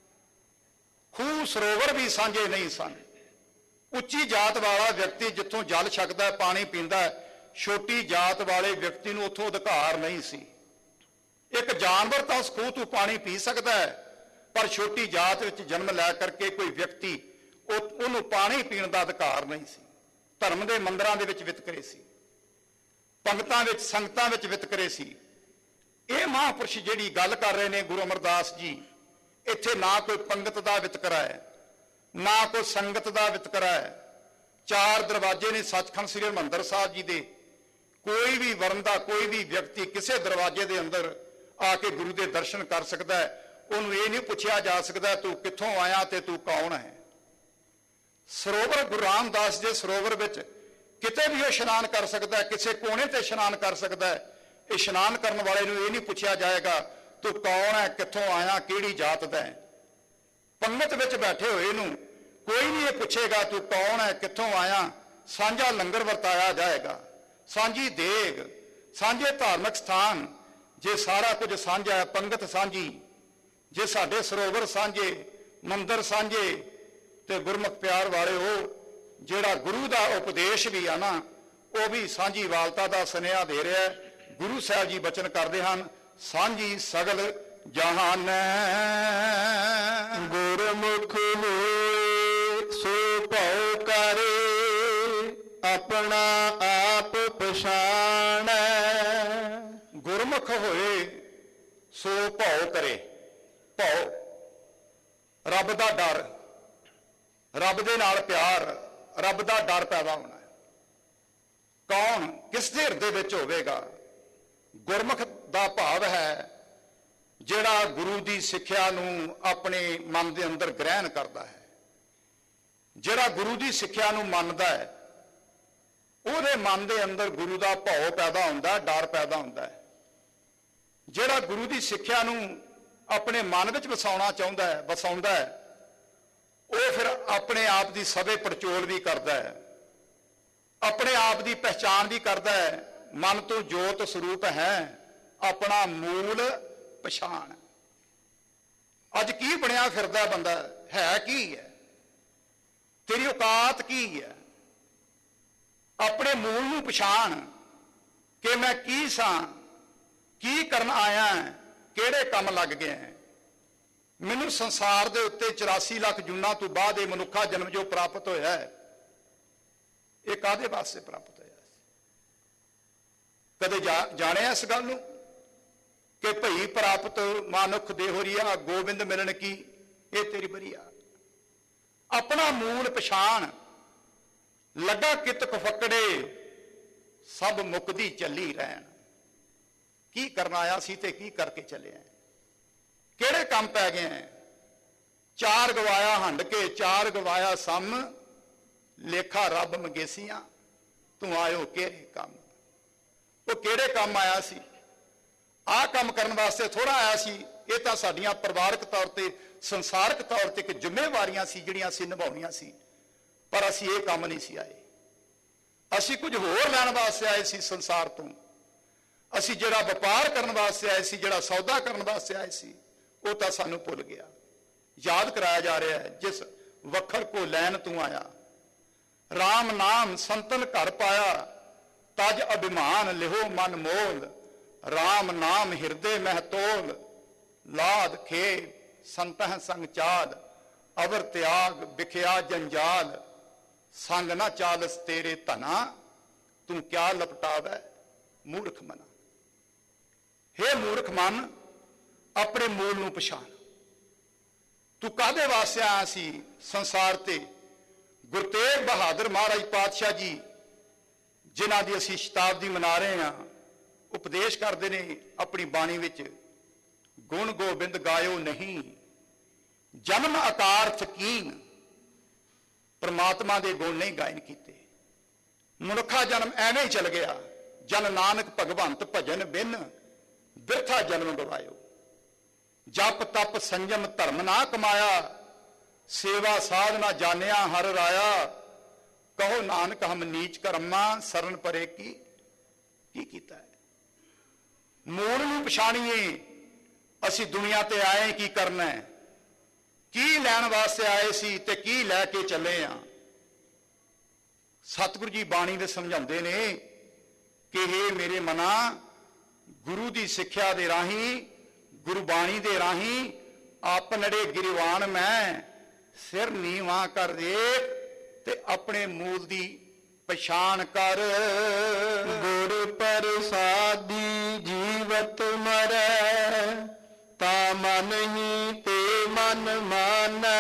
ਖੂਹ ਸਰੋਵਰ ਵੀ ਸਾਂਝੇ ਨਹੀਂ ਸਨ। ਉੱਚੀ ਜਾਤ ਵਾਲਾ ਵਿਅਕਤੀ ਜਿੱਥੋਂ ਜਲ ਛਕਦਾ, ਪਾਣੀ ਪੀਂਦਾ, ਛੋਟੀ ਜਾਤ ਵਾਲੇ ਵਿਅਕਤੀ ਨੂੰ ਉੱਥੋਂ ਅਧਿਕਾਰ ਨਹੀਂ ਸੀ। ਇੱਕ ਜਾਨਵਰ ਤਾਂ ਉਸ ਖੂਹ ਤੋਂ ਪਾਣੀ ਪੀ ਸਕਦਾ ਹੈ, ਪਰ ਛੋਟੀ ਜਾਤ ਵਿੱਚ ਜਨਮ ਲੈ ਕਰਕੇ ਕੋਈ ਵਿਅਕਤੀ ਉਹ ਉਹਨੂੰ ਪਾਣੀ ਪੀਣ ਦਾ ਅਧਿਕਾਰ ਨਹੀਂ ਸੀ। ਧਰਮ ਦੇ ਮੰਦਰਾਂ ਦੇ ਵਿੱਚ ਵਿਤਕਰੇ ਸੀ, ਪੰਗਤਾਂ ਵਿੱਚ, ਸੰਗਤਾਂ ਵਿੱਚ ਵਿਤਕਰੇ ਸੀ। ਇਹ ਮਹਾਂਪੁਰਸ਼ ਜਿਹੜੀ ਗੱਲ ਕਰ ਰਹੇ ਨੇ ਗੁਰੂ ਅਮਰਦਾਸ ਜੀ, ਇੱਥੇ ਨਾ ਕੋਈ ਪੰਗਤ ਦਾ ਵਿਤਕਰਾ ਹੈ, ਨਾ ਕੋਈ ਸੰਗਤ ਦਾ ਵਿਤਕਰਾ ਹੈ। ਚਾਰ ਦਰਵਾਜ਼ੇ ਨੇ ਸੱਚਖੰਡ ਸ੍ਰੀ ਹਰਿਮੰਦਰ ਸਾਹਿਬ ਜੀ ਦੇ। ਕੋਈ ਵੀ ਵਰਨ ਦਾ ਕੋਈ ਵੀ ਵਿਅਕਤੀ ਕਿਸੇ ਦਰਵਾਜ਼ੇ ਦੇ ਅੰਦਰ ਆ ਕੇ ਗੁਰੂ ਦੇ ਦਰਸ਼ਨ ਕਰ ਸਕਦਾ ਹੈ। ਉਹਨੂੰ ਇਹ ਨਹੀਂ ਪੁੱਛਿਆ ਜਾ ਸਕਦਾ ਤੂੰ ਕਿੱਥੋਂ ਆਇਆ ਤੇ ਤੂੰ ਕੌਣ ਹੈ। ਸਰੋਵਰ ਗੁਰੂ ਰਾਮਦਾਸ ਦੇ ਸਰੋਵਰ ਵਿੱਚ ਕਿਤੇ ਵੀ ਉਹ ਇਸ਼ਨਾਨ ਕਰ ਸਕਦਾ ਹੈ, ਕਿਸੇ ਕੋਨੇ ਤੇ ਇਸ਼ਨਾਨ ਕਰ ਸਕਦਾ ਹੈ। ਇਸ਼ਨਾਨ ਕਰਨ ਵਾਲੇ ਨੂੰ ਇਹ ਨਹੀਂ ਪੁੱਛਿਆ ਜਾਏਗਾ ਤੂੰ ਕੌਣ ਹੈ, ਕਿੱਥੋਂ ਆਇਆ, ਕਿਹੜੀ ਜਾਤ ਦਾ ਹੈ। ਪੰਗਤ ਵਿੱਚ ਬੈਠੇ ਹੋਏ ਨੂੰ ਕੋਈ ਨਹੀਂ ਇਹ ਪੁੱਛੇਗਾ ਤੂੰ ਕੌਣ ਹੈ, ਕਿੱਥੋਂ ਆਇਆ। ਸਾਂਝਾ ਲੰਗਰ ਵਰਤਾਇਆ ਜਾਏਗਾ, ਸਾਂਝੀ ਦੇਗ, ਸਾਂਝੇ ਧਾਰਮਿਕ ਸਥਾਨ। ਜੇ ਸਾਰਾ ਕੁਝ ਸਾਂਝਾ ਹੈ, ਪੰਗਤ ਸਾਂਝੀ, ਜੇ ਸਾਡੇ ਸਰੋਵਰ ਸਾਂਝੇ, ਮੰਦਰ ਸਾਂਝੇ, ਤੇ ਗੁਰਮੁਖ ਪਿਆਰ ਵਾਲੇ ਉਹ ਜਿਹੜਾ ਗੁਰੂ ਦਾ ਉਪਦੇਸ਼ ਵੀ ਆ ਨਾ, ਉਹ ਵੀ ਸਾਂਝੀ ਵਾਲਤਾ ਦਾ ਸੁਨੇਹਾ ਦੇ ਰਿਹਾ ਹੈ। ਗੁਰੂ ਸਾਹਿਬ ਜੀ ਬਚਨ ਕਰਦੇ ਹਨ, ਸਾਂਝੀ ਸਗਲ ਜਹਾਨੈ। ਗੁਰਮੁਖ ਹੋਏ ਸੋ ਭਉ ਕਰੇ, ਆਪਣਾ ਆਪ ਪਛਾਣੈ। ਗੁਰਮੁਖ ਹੋਏ ਸੋ ਭਉ ਕਰੇ। ਭਉ ਰੱਬ ਦਾ ਡਰ, ਰੱਬ ਦੇ ਨਾਲ ਪਿਆਰ, ਰੱਬ ਦਾ ਡਰ ਪੈਦਾ ਹੋਣਾ ਹੈ। ਕੌਣ, ਕਿਸ ਦੇ ਹਿਰਦੇ ਵਿੱਚ ਹੋਵੇਗਾ? ਗੁਰਮੁਖ ਦਾ ਭਾਵ ਹੈ ਜਿਹੜਾ ਗੁਰੂ ਦੀ ਸਿੱਖਿਆ ਨੂੰ ਆਪਣੇ ਮਨ ਦੇ ਅੰਦਰ ਗ੍ਰਹਿਣ ਕਰਦਾ ਹੈ। ਜਿਹੜਾ ਗੁਰੂ ਦੀ ਸਿੱਖਿਆ ਨੂੰ ਮੰਨਦਾ ਹੈ, ਉਹਦੇ ਮਨ ਦੇ ਅੰਦਰ ਗੁਰੂ ਦਾ ਭਾਵ ਪੈਦਾ ਹੁੰਦਾ, ਡਰ ਪੈਦਾ ਹੁੰਦਾ ਹੈ। ਜਿਹੜਾ ਗੁਰੂ ਦੀ ਸਿੱਖਿਆ ਨੂੰ ਆਪਣੇ ਮਨ ਵਿੱਚ ਵਸਾਉਣਾ ਚਾਹੁੰਦਾ ਹੈ, ਵਸਾਉਂਦਾ ਹੈ, ਉਹ ਫਿਰ ਆਪਣੇ ਆਪ ਦੀ ਸਭੇ ਪੜਚੋਲ ਵੀ ਕਰਦਾ ਹੈ, ਆਪਣੇ ਆਪ ਦੀ ਪਹਿਚਾਣ ਵੀ ਕਰਦਾ ਹੈ। ਮਨ ਤੋਂ ਜੋਤ ਸਰੂਪ ਹੈ, ਆਪਣਾ ਮੂਲ ਪਛਾਣ। ਅੱਜ ਕੀ ਬਣਿਆ ਫਿਰਦਾ ਬੰਦਾ, ਹੈ ਕੀ ਹੈ, ਤੇਰੀ ਔਕਾਤ ਕੀ ਹੈ? ਆਪਣੇ ਮੂਲ ਨੂੰ ਪਛਾਣ ਕਿ ਮੈਂ ਕੀ ਸਾਂ, ਕੀ ਕਰਨ ਆਇਆ, ਕਿਹੜੇ ਕੰਮ ਲੱਗ ਗਿਆ। ਮੈਨੂੰ ਸੰਸਾਰ ਦੇ ਉੱਤੇ ਚੁਰਾਸੀ ਲੱਖ ਜੂਨਾਂ ਤੋਂ ਬਾਅਦ ਇਹ ਮਨੁੱਖਾ ਜਨਮ ਜੋ ਪ੍ਰਾਪਤ ਹੋਇਆ ਹੈ, ਇਹ ਕਾਹਦੇ ਵਾਸਤੇ ਪ੍ਰਾਪਤ ਹੋਇਆ? ਕਦੇ ਜਾਣਿਆ ਇਸ ਗੱਲ ਨੂੰ ਕਿ ਭਈ ਪ੍ਰਾਪਤ ਮਾਨੁਖ ਦੇਹੋਰੀਆ, ਗੋਬਿੰਦ ਮਿਲਣ ਕੀ ਇਹ ਤੇਰੀ ਬਰੀਆ। ਆਪਣਾ ਮੂਲ ਪਛਾਣ, ਲੱਗਾ ਕਿਤਕ ਫਕੜੇ ਸਭ ਮੁਕਦੀ ਚੱਲੀ ਰਹਿਣ। ਕੀ ਕਰਨ ਆਇਆ ਸੀ ਤੇ ਕੀ ਕਰਕੇ ਚੱਲਿਆ, ਕਿਹੜੇ ਕੰਮ ਪੈ ਗਏ ਹੈ? ਚਾਰ ਗਵਾਇਆ ਹੰਡ ਕੇ, ਚਾਰ ਗਵਾਇਆ ਸਮ, ਲੇਖਾ ਰੱਬ ਮੰਗੇਸੀਆਂ, ਤੂੰ ਆਇਓ ਕਿਹੜੇ ਕੰਮ। ਉਹ ਕਿਹੜੇ ਕੰਮ ਆਇਆ ਸੀ? ਆਹ ਕੰਮ ਕਰਨ ਵਾਸਤੇ ਥੋੜਾ ਆਇਆ ਸੀ। ਇਹ ਤਾਂ ਸਾਡੀਆਂ ਪਰਿਵਾਰਕ ਤੌਰ ਤੇ, ਸੰਸਾਰਕ ਤੌਰ ਤੇ ਇੱਕ ਜ਼ਿੰਮੇਵਾਰੀਆਂ ਸੀ ਜਿਹੜੀਆਂ ਅਸੀਂ ਨਿਭਾਉਣੀਆਂ ਸੀ, ਪਰ ਅਸੀਂ ਇਹ ਕੰਮ ਨਹੀਂ ਸੀ ਆਏ। ਅਸੀਂ ਕੁਝ ਹੋਰ ਲੈਣ ਵਾਸਤੇ ਆਏ ਸੀ ਸੰਸਾਰ ਤੋਂ। ਅਸੀਂ ਜਿਹੜਾ ਵਪਾਰ ਕਰਨ ਵਾਸਤੇ ਆਏ ਸੀ, ਜਿਹੜਾ ਸੌਦਾ ਕਰਨ ਵਾਸਤੇ ਆਏ ਸੀ, ਉਹ ਤਾਂ ਸਾਨੂੰ ਭੁੱਲ ਗਿਆ। ਯਾਦ ਕਰਾਇਆ ਜਾ ਰਿਹਾ ਹੈ, ਜਿਸ ਵਖਰ ਕੋ ਲੈਣ ਤੂੰ ਆਇਆ, ਰਾਮ ਨਾਮ ਸੰਤਨ ਘਰ ਪਾਇਆ, ਤਜ ਅਭਿਮਾਨ ਲਿਹੋ ਮਨ ਮੋਲ, ਰਾਮ ਨਾਮ ਹਿਰਦੇ ਮਹਿ ਤੋਲ, ਲਾਦ ਖੇ ਸੰਤਹ ਸੰਗ ਚਾਲ, ਅਵਰ ਤਿਆਗ ਵਿਖਿਆ ਜੰਜਾਲ, ਸੰਗ ਨਾ ਚਾਲਸ ਤੇਰੇ ਧਨਾ, ਤੂੰ ਕਿਆ ਲਪਟਾਵੈ ਮੂਰਖ ਮਨਾ। ਹੇ ਮੂਰਖ ਮਨ, ਆਪਣੇ ਮੂਲ ਨੂੰ ਪਛਾਣ। ਤੂੰ ਕਾਹਦੇ ਵਾਸਤੇ ਆਇਆ ਸੀ ਸੰਸਾਰ ਤੇ? ਗੁਰੂ ਤੇਗ ਬਹਾਦਰ ਮਹਾਰਾਜ ਪਾਤਸ਼ਾਹ ਜੀ, ਜਿਨ੍ਹਾਂ ਦੀ ਅਸੀਂ ਸ਼ਤਾਬਦੀ ਮਨਾ ਰਹੇ ਹਾਂ, ਉਪਦੇਸ਼ ਕਰਦੇ ਨੇ ਆਪਣੀ ਬਾਣੀ ਵਿੱਚ, ਗੁਣ ਗੋਬਿੰਦ ਗਾਇਓ ਨਹੀਂ, ਜਨਮ ਆਕਾਰ ਥਕੀਨ। ਪਰਮਾਤਮਾ ਦੇ ਗੁਣ ਨਹੀਂ ਗਾਇਨ ਕੀਤੇ। ਮਨੁੱਖਾ ਜਨਮ ਐਵੇਂ ਹੀ ਚਲ ਗਿਆ। ਜਨ ਨਾਨਕ ਭਗਵੰਤ ਭਜਨ ਬਿਨ, ਬਿਰਥਾ ਜਨਮ ਗਵਾਇਓ। ਜਪ ਤਪ ਸੰਜਮ ਧਰਮ ਨਾ ਕਮਾਇਆ, ਸੇਵਾ ਸਾਧ ਨਾ ਜਾਣਿਆ ਹਰ ਰਾਇਆ। ਕਹੋ ਨਾਨਕ ਹਮ ਨੀਚ ਕਰਮਾ, ਸਰਨ ਪਰੇ ਕੀ ਕੀ ਕੀਤਾ ਹੈ। ਮੂਲ ਨੂੰ ਪਛਾਣੀਏ। ਅਸੀਂ ਦੁਨੀਆ ਤੇ ਆਏ ਕੀ ਕਰਨਾ ਹੈ, ਕੀ ਲੈਣ ਵਾਸਤੇ ਆਏ ਸੀ ਤੇ ਕੀ ਲੈ ਕੇ ਚੱਲੇ ਆ। ਸਤਿਗੁਰੂ ਜੀ ਬਾਣੀ ਦੇ ਸਮਝਾਉਂਦੇ ਨੇ ਕਿ ਇਹ ਮੇਰੇ ਮਨਾ, ਗੁਰੂ ਦੀ ਸਿੱਖਿਆ ਦੇ ਰਾਹੀਂ, ਗੁਰਬਾਣੀ ਦੇ ਰਾਹੀਂ ਆਪਨੜੇ ਗਿਰਵਾਨ ਮੈਂ, ਸਿਰ ਨੀਵਾਂ ਕਰ ਦੇ ਤੇ ਆਪਣੇ ਮੂਲ ਦੀ ਪਛਾਣ ਕਰ। ਗੁਰ ਪ੍ਰਸਾਦੀ ਜੀਵਤ ਮਰੈ, ਤਾ ਮਨ ਹੀ ਤੇ ਮਨ ਮਾਨੈ।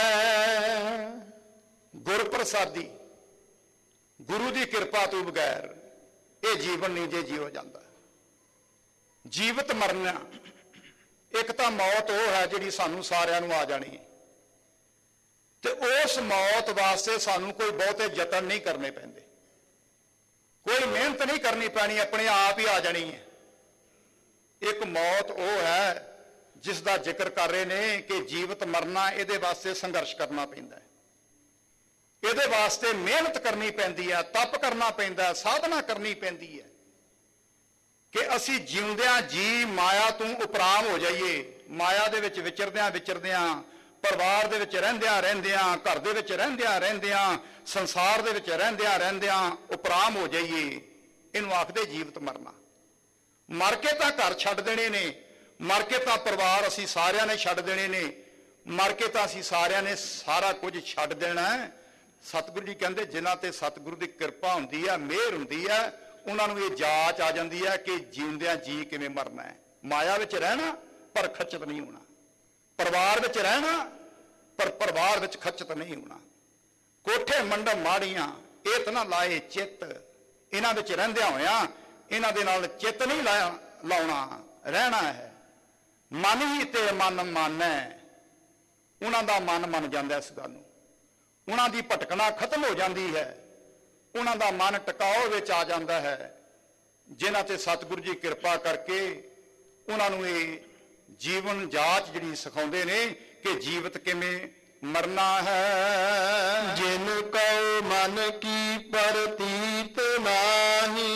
ਗੁਰ ਪ੍ਰਸਾਦੀ, ਗੁਰੂ ਦੀ ਕਿਰਪਾ ਤੋਂ ਬਗੈਰ ਇਹ ਜੀਵਨ ਨਹੀਂ ਜੇ ਜੀਵ ਜਾਂਦਾ। ਜੀਵਤ ਮਰਨਾ, ਇੱਕ ਤਾਂ ਮੌਤ ਉਹ ਹੈ ਜਿਹੜੀ ਸਾਨੂੰ ਸਾਰਿਆਂ ਨੂੰ ਆ ਜਾਣੀ ਹੈ, ਤੇ ਉਸ ਮੌਤ ਵਾਸਤੇ ਸਾਨੂੰ ਕੋਈ ਬਹੁਤੇ ਯਤਨ ਨਹੀਂ ਕਰਨੇ ਪੈਂਦੇ, ਕੋਈ ਮਿਹਨਤ ਨਹੀਂ ਕਰਨੀ ਪੈਣੀ, ਆਪਣੇ ਆਪ ਹੀ ਆ ਜਾਣੀ ਹੈ। ਇੱਕ ਮੌਤ ਉਹ ਹੈ ਜਿਸ ਦਾ ਜ਼ਿਕਰ ਕਰ ਰਹੇ ਨੇ ਕਿ ਜੀਵਤ ਮਰਨਾ ਇਹਦੇ ਵਾਸਤੇ ਸੰਘਰਸ਼ ਕਰਨਾ ਪੈਂਦਾ ਹੈ, ਇਹਦੇ ਵਾਸਤੇ ਮਿਹਨਤ ਕਰਨੀ ਪੈਂਦੀ ਹੈ, ਤਪ ਕਰਨਾ ਪੈਂਦਾ, ਸਾਧਨਾ ਕਰਨੀ ਪੈਂਦੀ ਹੈ ਕਿ ਅਸੀਂ ਜਿਉਂਦਿਆਂ ਜੀ ਮਾਇਆ ਤੋਂ ਉਪਰਾਮ ਹੋ ਜਾਈਏ। ਮਾਇਆ ਦੇ ਵਿੱਚ ਵਿਚਰਦਿਆਂ ਵਿਚਰਦਿਆਂ, ਪਰਿਵਾਰ ਦੇ ਵਿੱਚ ਰਹਿੰਦਿਆਂ ਰਹਿੰਦਿਆਂ, ਘਰ ਦੇ ਵਿੱਚ ਰਹਿੰਦਿਆਂ ਰਹਿੰਦਿਆਂ, ਸੰਸਾਰ ਦੇ ਵਿੱਚ ਰਹਿੰਦਿਆਂ ਰਹਿੰਦਿਆਂ ਉਪਰਾਮ ਹੋ ਜਾਈਏ। ਇਹਨੂੰ ਆਖਦੇ ਜੀਵਤ ਮਰਨਾ। ਮਰ ਕੇ ਤਾਂ ਘਰ ਛੱਡ ਦੇਣੇ ਨੇ, ਮਰ ਕੇ ਤਾਂ ਪਰਿਵਾਰ ਅਸੀਂ ਸਾਰਿਆਂ ਨੇ ਛੱਡ ਦੇਣੇ ਨੇ, ਮਰ ਕੇ ਤਾਂ ਅਸੀਂ ਸਾਰਿਆਂ ਨੇ ਸਾਰਾ ਕੁਝ ਛੱਡ ਦੇਣਾ ਹੈ। ਸਤਿਗੁਰੂ ਜੀ ਕਹਿੰਦੇ ਜਿਨ੍ਹਾਂ ਤੇ ਸਤਿਗੁਰੂ ਦੀ ਕਿਰਪਾ ਹੁੰਦੀ ਹੈ, ਮਿਹਰ ਹੁੰਦੀ ਹੈ, ਉਹਨਾਂ ਨੂੰ ਇਹ ਜਾਚ ਆ ਜਾਂਦੀ ਹੈ ਕਿ ਜਿਉਂਦਿਆਂ ਜੀ ਕਿਵੇਂ ਮਰਨਾ ਹੈ। ਮਾਇਆ ਵਿੱਚ ਰਹਿਣਾ ਪਰ ਖੱਚਤ ਨਹੀਂ ਹੋਣਾ, ਪਰਿਵਾਰ ਵਿੱਚ ਰਹਿਣਾ ਪਰ ਪਰਿਵਾਰ ਵਿੱਚ ਖੱਚਤ ਨਹੀਂ ਹੋਣਾ। ਕੋਠੇ ਮੰਡਪ ਮਾੜੀਆਂ ਇਹ ਤਾਂ ਨਾ ਲਾਏ ਚਿੱਤ, ਇਹਨਾਂ ਵਿੱਚ ਰਹਿੰਦਿਆਂ ਹੋਇਆਂ ਇਹਨਾਂ ਦੇ ਨਾਲ ਚਿੱਤ ਨਹੀਂ ਲਾਇਆ ਲਾਉਣਾ, ਰਹਿਣਾ ਹੈ। ਮਨ ਹੀ ਤੇ ਮਨ ਮਾਨੈ, ਉਹਨਾਂ ਦਾ ਮਨ ਮੰਨ ਜਾਂਦਾ ਇਸ ਗੱਲ ਨੂੰ, ਉਹਨਾਂ ਦੀ ਭਟਕਣਾ ਖਤਮ ਹੋ ਜਾਂਦੀ ਹੈ, ਉਹਨਾਂ ਦਾ ਮਨ ਟਿਕਾਓ ਵਿੱਚ ਆ ਜਾਂਦਾ ਹੈ। ਜਿਨ੍ਹਾਂ ਤੇ ਸਤਿਗੁਰੂ ਜੀ ਕਿਰਪਾ ਕਰਕੇ ਉਹਨਾਂ ਨੂੰ ਇਹ ਜੀਵਨ ਜਾਚ ਜਿਹੜੀ ਸਿਖਾਉਂਦੇ ਨੇ ਕਿ ਜੀਵਤ ਕਿਵੇਂ ਮਰਨਾ ਹੈ। ਜਿਨ ਕਉ ਮਨ ਕੀ ਪ੍ਰਤੀਤ ਨਾਹੀ,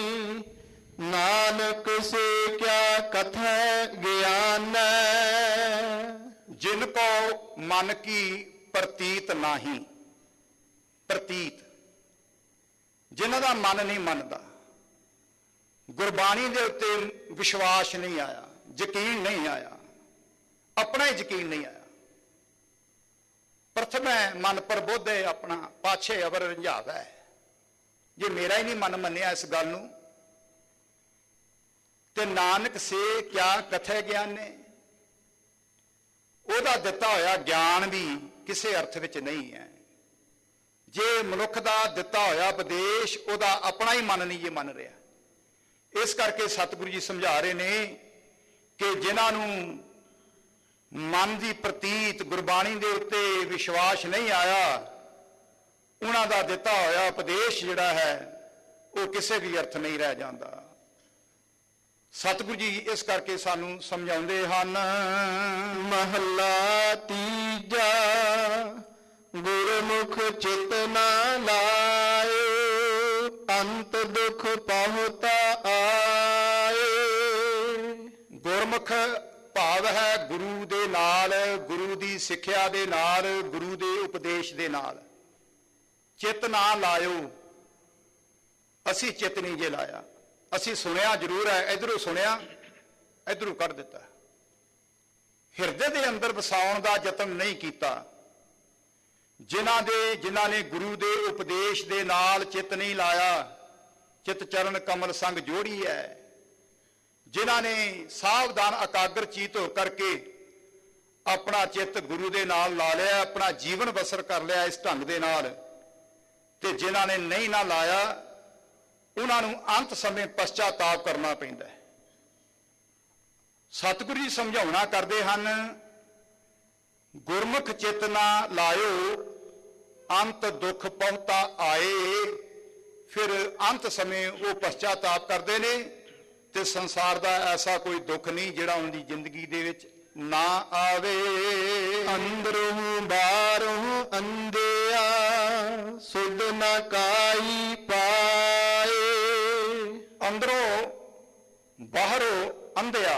ਨਾਨਕ ਸੇ ਕਿਆ ਕਥੈ ਗਿਆਨੈ। ਜਿਨ ਕਉ ਮਨ ਕੀ ਪ੍ਰਤੀਤ ਨਾਹੀ, ਪ੍ਰਤੀਤ ਜਿਨ੍ਹਾਂ ਦਾ ਮਨ ਨਹੀਂ ਮੰਨਦਾ, ਗੁਰਬਾਣੀ ਦੇ ਉੱਤੇ ਵਿਸ਼ਵਾਸ ਨਹੀਂ ਆਇਆ, ਯਕੀਨ ਨਹੀਂ ਆਇਆ, ਆਪਣਾ ਹੀ ਯਕੀਨ ਨਹੀਂ ਆਇਆ। ਪ੍ਰਥਮੈ ਮਨ ਪ੍ਰਬੋਧੇ ਆਪਣਾ, ਪਾਛੇ ਅਵਰ ਰੰਝਾਵੈ। ਜੇ ਮੇਰਾ ਹੀ ਨਹੀਂ ਮਨ ਮੰਨਿਆ ਇਸ ਗੱਲ ਨੂੰ ਤੇ ਨਾਨਕ ਸੇ ਕਿਆ ਕਥੈ ਗਿਆਨੇ, ਉਹਦਾ ਦਿੱਤਾ ਹੋਇਆ ਗਿਆਨ ਵੀ ਕਿਸੇ ਅਰਥ ਵਿੱਚ ਨਹੀਂ ਹੈ। ਜੇ ਮਨੁੱਖ ਦਾ ਦਿੱਤਾ ਹੋਇਆ ਉਪਦੇਸ਼ ਉਹਦਾ ਆਪਣਾ ਹੀ ਮਨ ਨਹੀਂ ਜੇ ਮੰਨ ਰਿਹਾ। ਇਸ ਕਰਕੇ ਸਤਿਗੁਰੂ ਜੀ ਸਮਝਾ ਰਹੇ ਨੇ ਕਿ ਜਿਨ੍ਹਾਂ ਨੂੰ ਮਨ ਦੀ ਪ੍ਰਤੀਤ ਗੁਰਬਾਣੀ ਦੇ ਉੱਤੇ ਵਿਸ਼ਵਾਸ ਨਹੀਂ ਆਇਆ, ਉਹਨਾਂ ਦਾ ਦਿੱਤਾ ਹੋਇਆ ਉਪਦੇਸ਼ ਜਿਹੜਾ ਹੈ ਉਹ ਕਿਸੇ ਵੀ ਅਰਥ ਨਹੀਂ ਰਹਿ ਜਾਂਦਾ। ਸਤਿਗੁਰੂ ਜੀ ਇਸ ਕਰਕੇ ਸਾਨੂੰ ਸਮਝਾਉਂਦੇ ਹਨ। ਮਹੱਲਾ ਤੀਜਾ, ਗੁਰਮੁਖ ਚਿਤ ਨਾ ਲਾਇਓ, ਅੰਤ ਦੁਖ ਪਹੁਤਾ ਆਏ। ਗੁਰਮੁਖ ਭਾਵ ਹੈ ਗੁਰੂ ਦੇ ਨਾਲ, ਗੁਰੂ ਦੀ ਸਿੱਖਿਆ ਦੇ ਨਾਲ, ਗੁਰੂ ਦੇ ਉਪਦੇਸ਼ ਦੇ ਨਾਲ। ਚਿਤ ਨਾ ਲਾਇਓ, ਅਸੀਂ ਚਿਤ ਨਹੀਂ ਜੇ ਲਾਇਆ। ਅਸੀਂ ਸੁਣਿਆ ਜ਼ਰੂਰ ਹੈ, ਇਧਰੋਂ ਸੁਣਿਆ ਇਧਰੋਂ ਕੱਢ ਦਿੱਤਾ, ਹਿਰਦੇ ਦੇ ਅੰਦਰ ਵਸਾਉਣ ਦਾ ਯਤਨ ਨਹੀਂ ਕੀਤਾ। ਜਿਨ੍ਹਾਂ ਦੇ ਜਿਨ੍ਹਾਂ ਨੇ ਗੁਰੂ ਦੇ ਉਪਦੇਸ਼ ਦੇ ਨਾਲ ਚਿੱਤ ਨਹੀਂ ਲਾਇਆ, ਚਿੱਤ ਚਰਨ ਕਮਲ ਸੰਗ ਜੋੜੀ ਹੈ, ਜਿਨ੍ਹਾਂ ਨੇ ਸਾਵਧਾਨ ਇਕਾਗਰ ਚੀਤ ਹੋ ਕਰਕੇ ਆਪਣਾ ਚਿੱਤ ਗੁਰੂ ਦੇ ਨਾਲ ਲਾ ਲਿਆ, ਆਪਣਾ ਜੀਵਨ ਬਸਰ ਕਰ ਲਿਆ ਇਸ ਢੰਗ ਦੇ ਨਾਲ, ਤੇ ਜਿਨ੍ਹਾਂ ਨੇ ਨਹੀਂ ਨਾ ਲਾਇਆ ਉਹਨਾਂ ਨੂੰ ਅੰਤ ਸਮੇਂ ਪਛਤਾਤਾਪ ਕਰਨਾ ਪੈਂਦਾ ਹੈ। ਸਤਿਗੁਰੂ ਜੀ ਸਮਝਾਉਣਾ ਕਰਦੇ ਹਨ, ਗੁਰਮੁਖ ਚਿਤ ਨਾ ਲਾਇਓ, ਅੰਤ ਦੁੱਖ ਪਹੁਤਾ ਆਏ। ਫਿਰ ਅੰਤ ਸਮੇਂ ਉਹ ਪਛਤਾਤਾਪ ਕਰਦੇ ਨੇ ਤੇ ਸੰਸਾਰ ਦਾ ਐਸਾ ਕੋਈ ਦੁੱਖ ਨਹੀਂ ਜਿਹੜਾ ਉਹਨਾਂ ਦੀ ਜ਼ਿੰਦਗੀ ਦੇ ਵਿੱਚ ਨਾ ਆਵੇ। ਅੰਦਰੋਂ ਬਾਹਰੋਂ ਅੰਧਿਆ, ਸੁਧ ਨਾ ਕਾਈ ਪਾਏ। ਅੰਦਰੋਂ ਬਾਹਰੋਂ ਅੰਧਿਆ,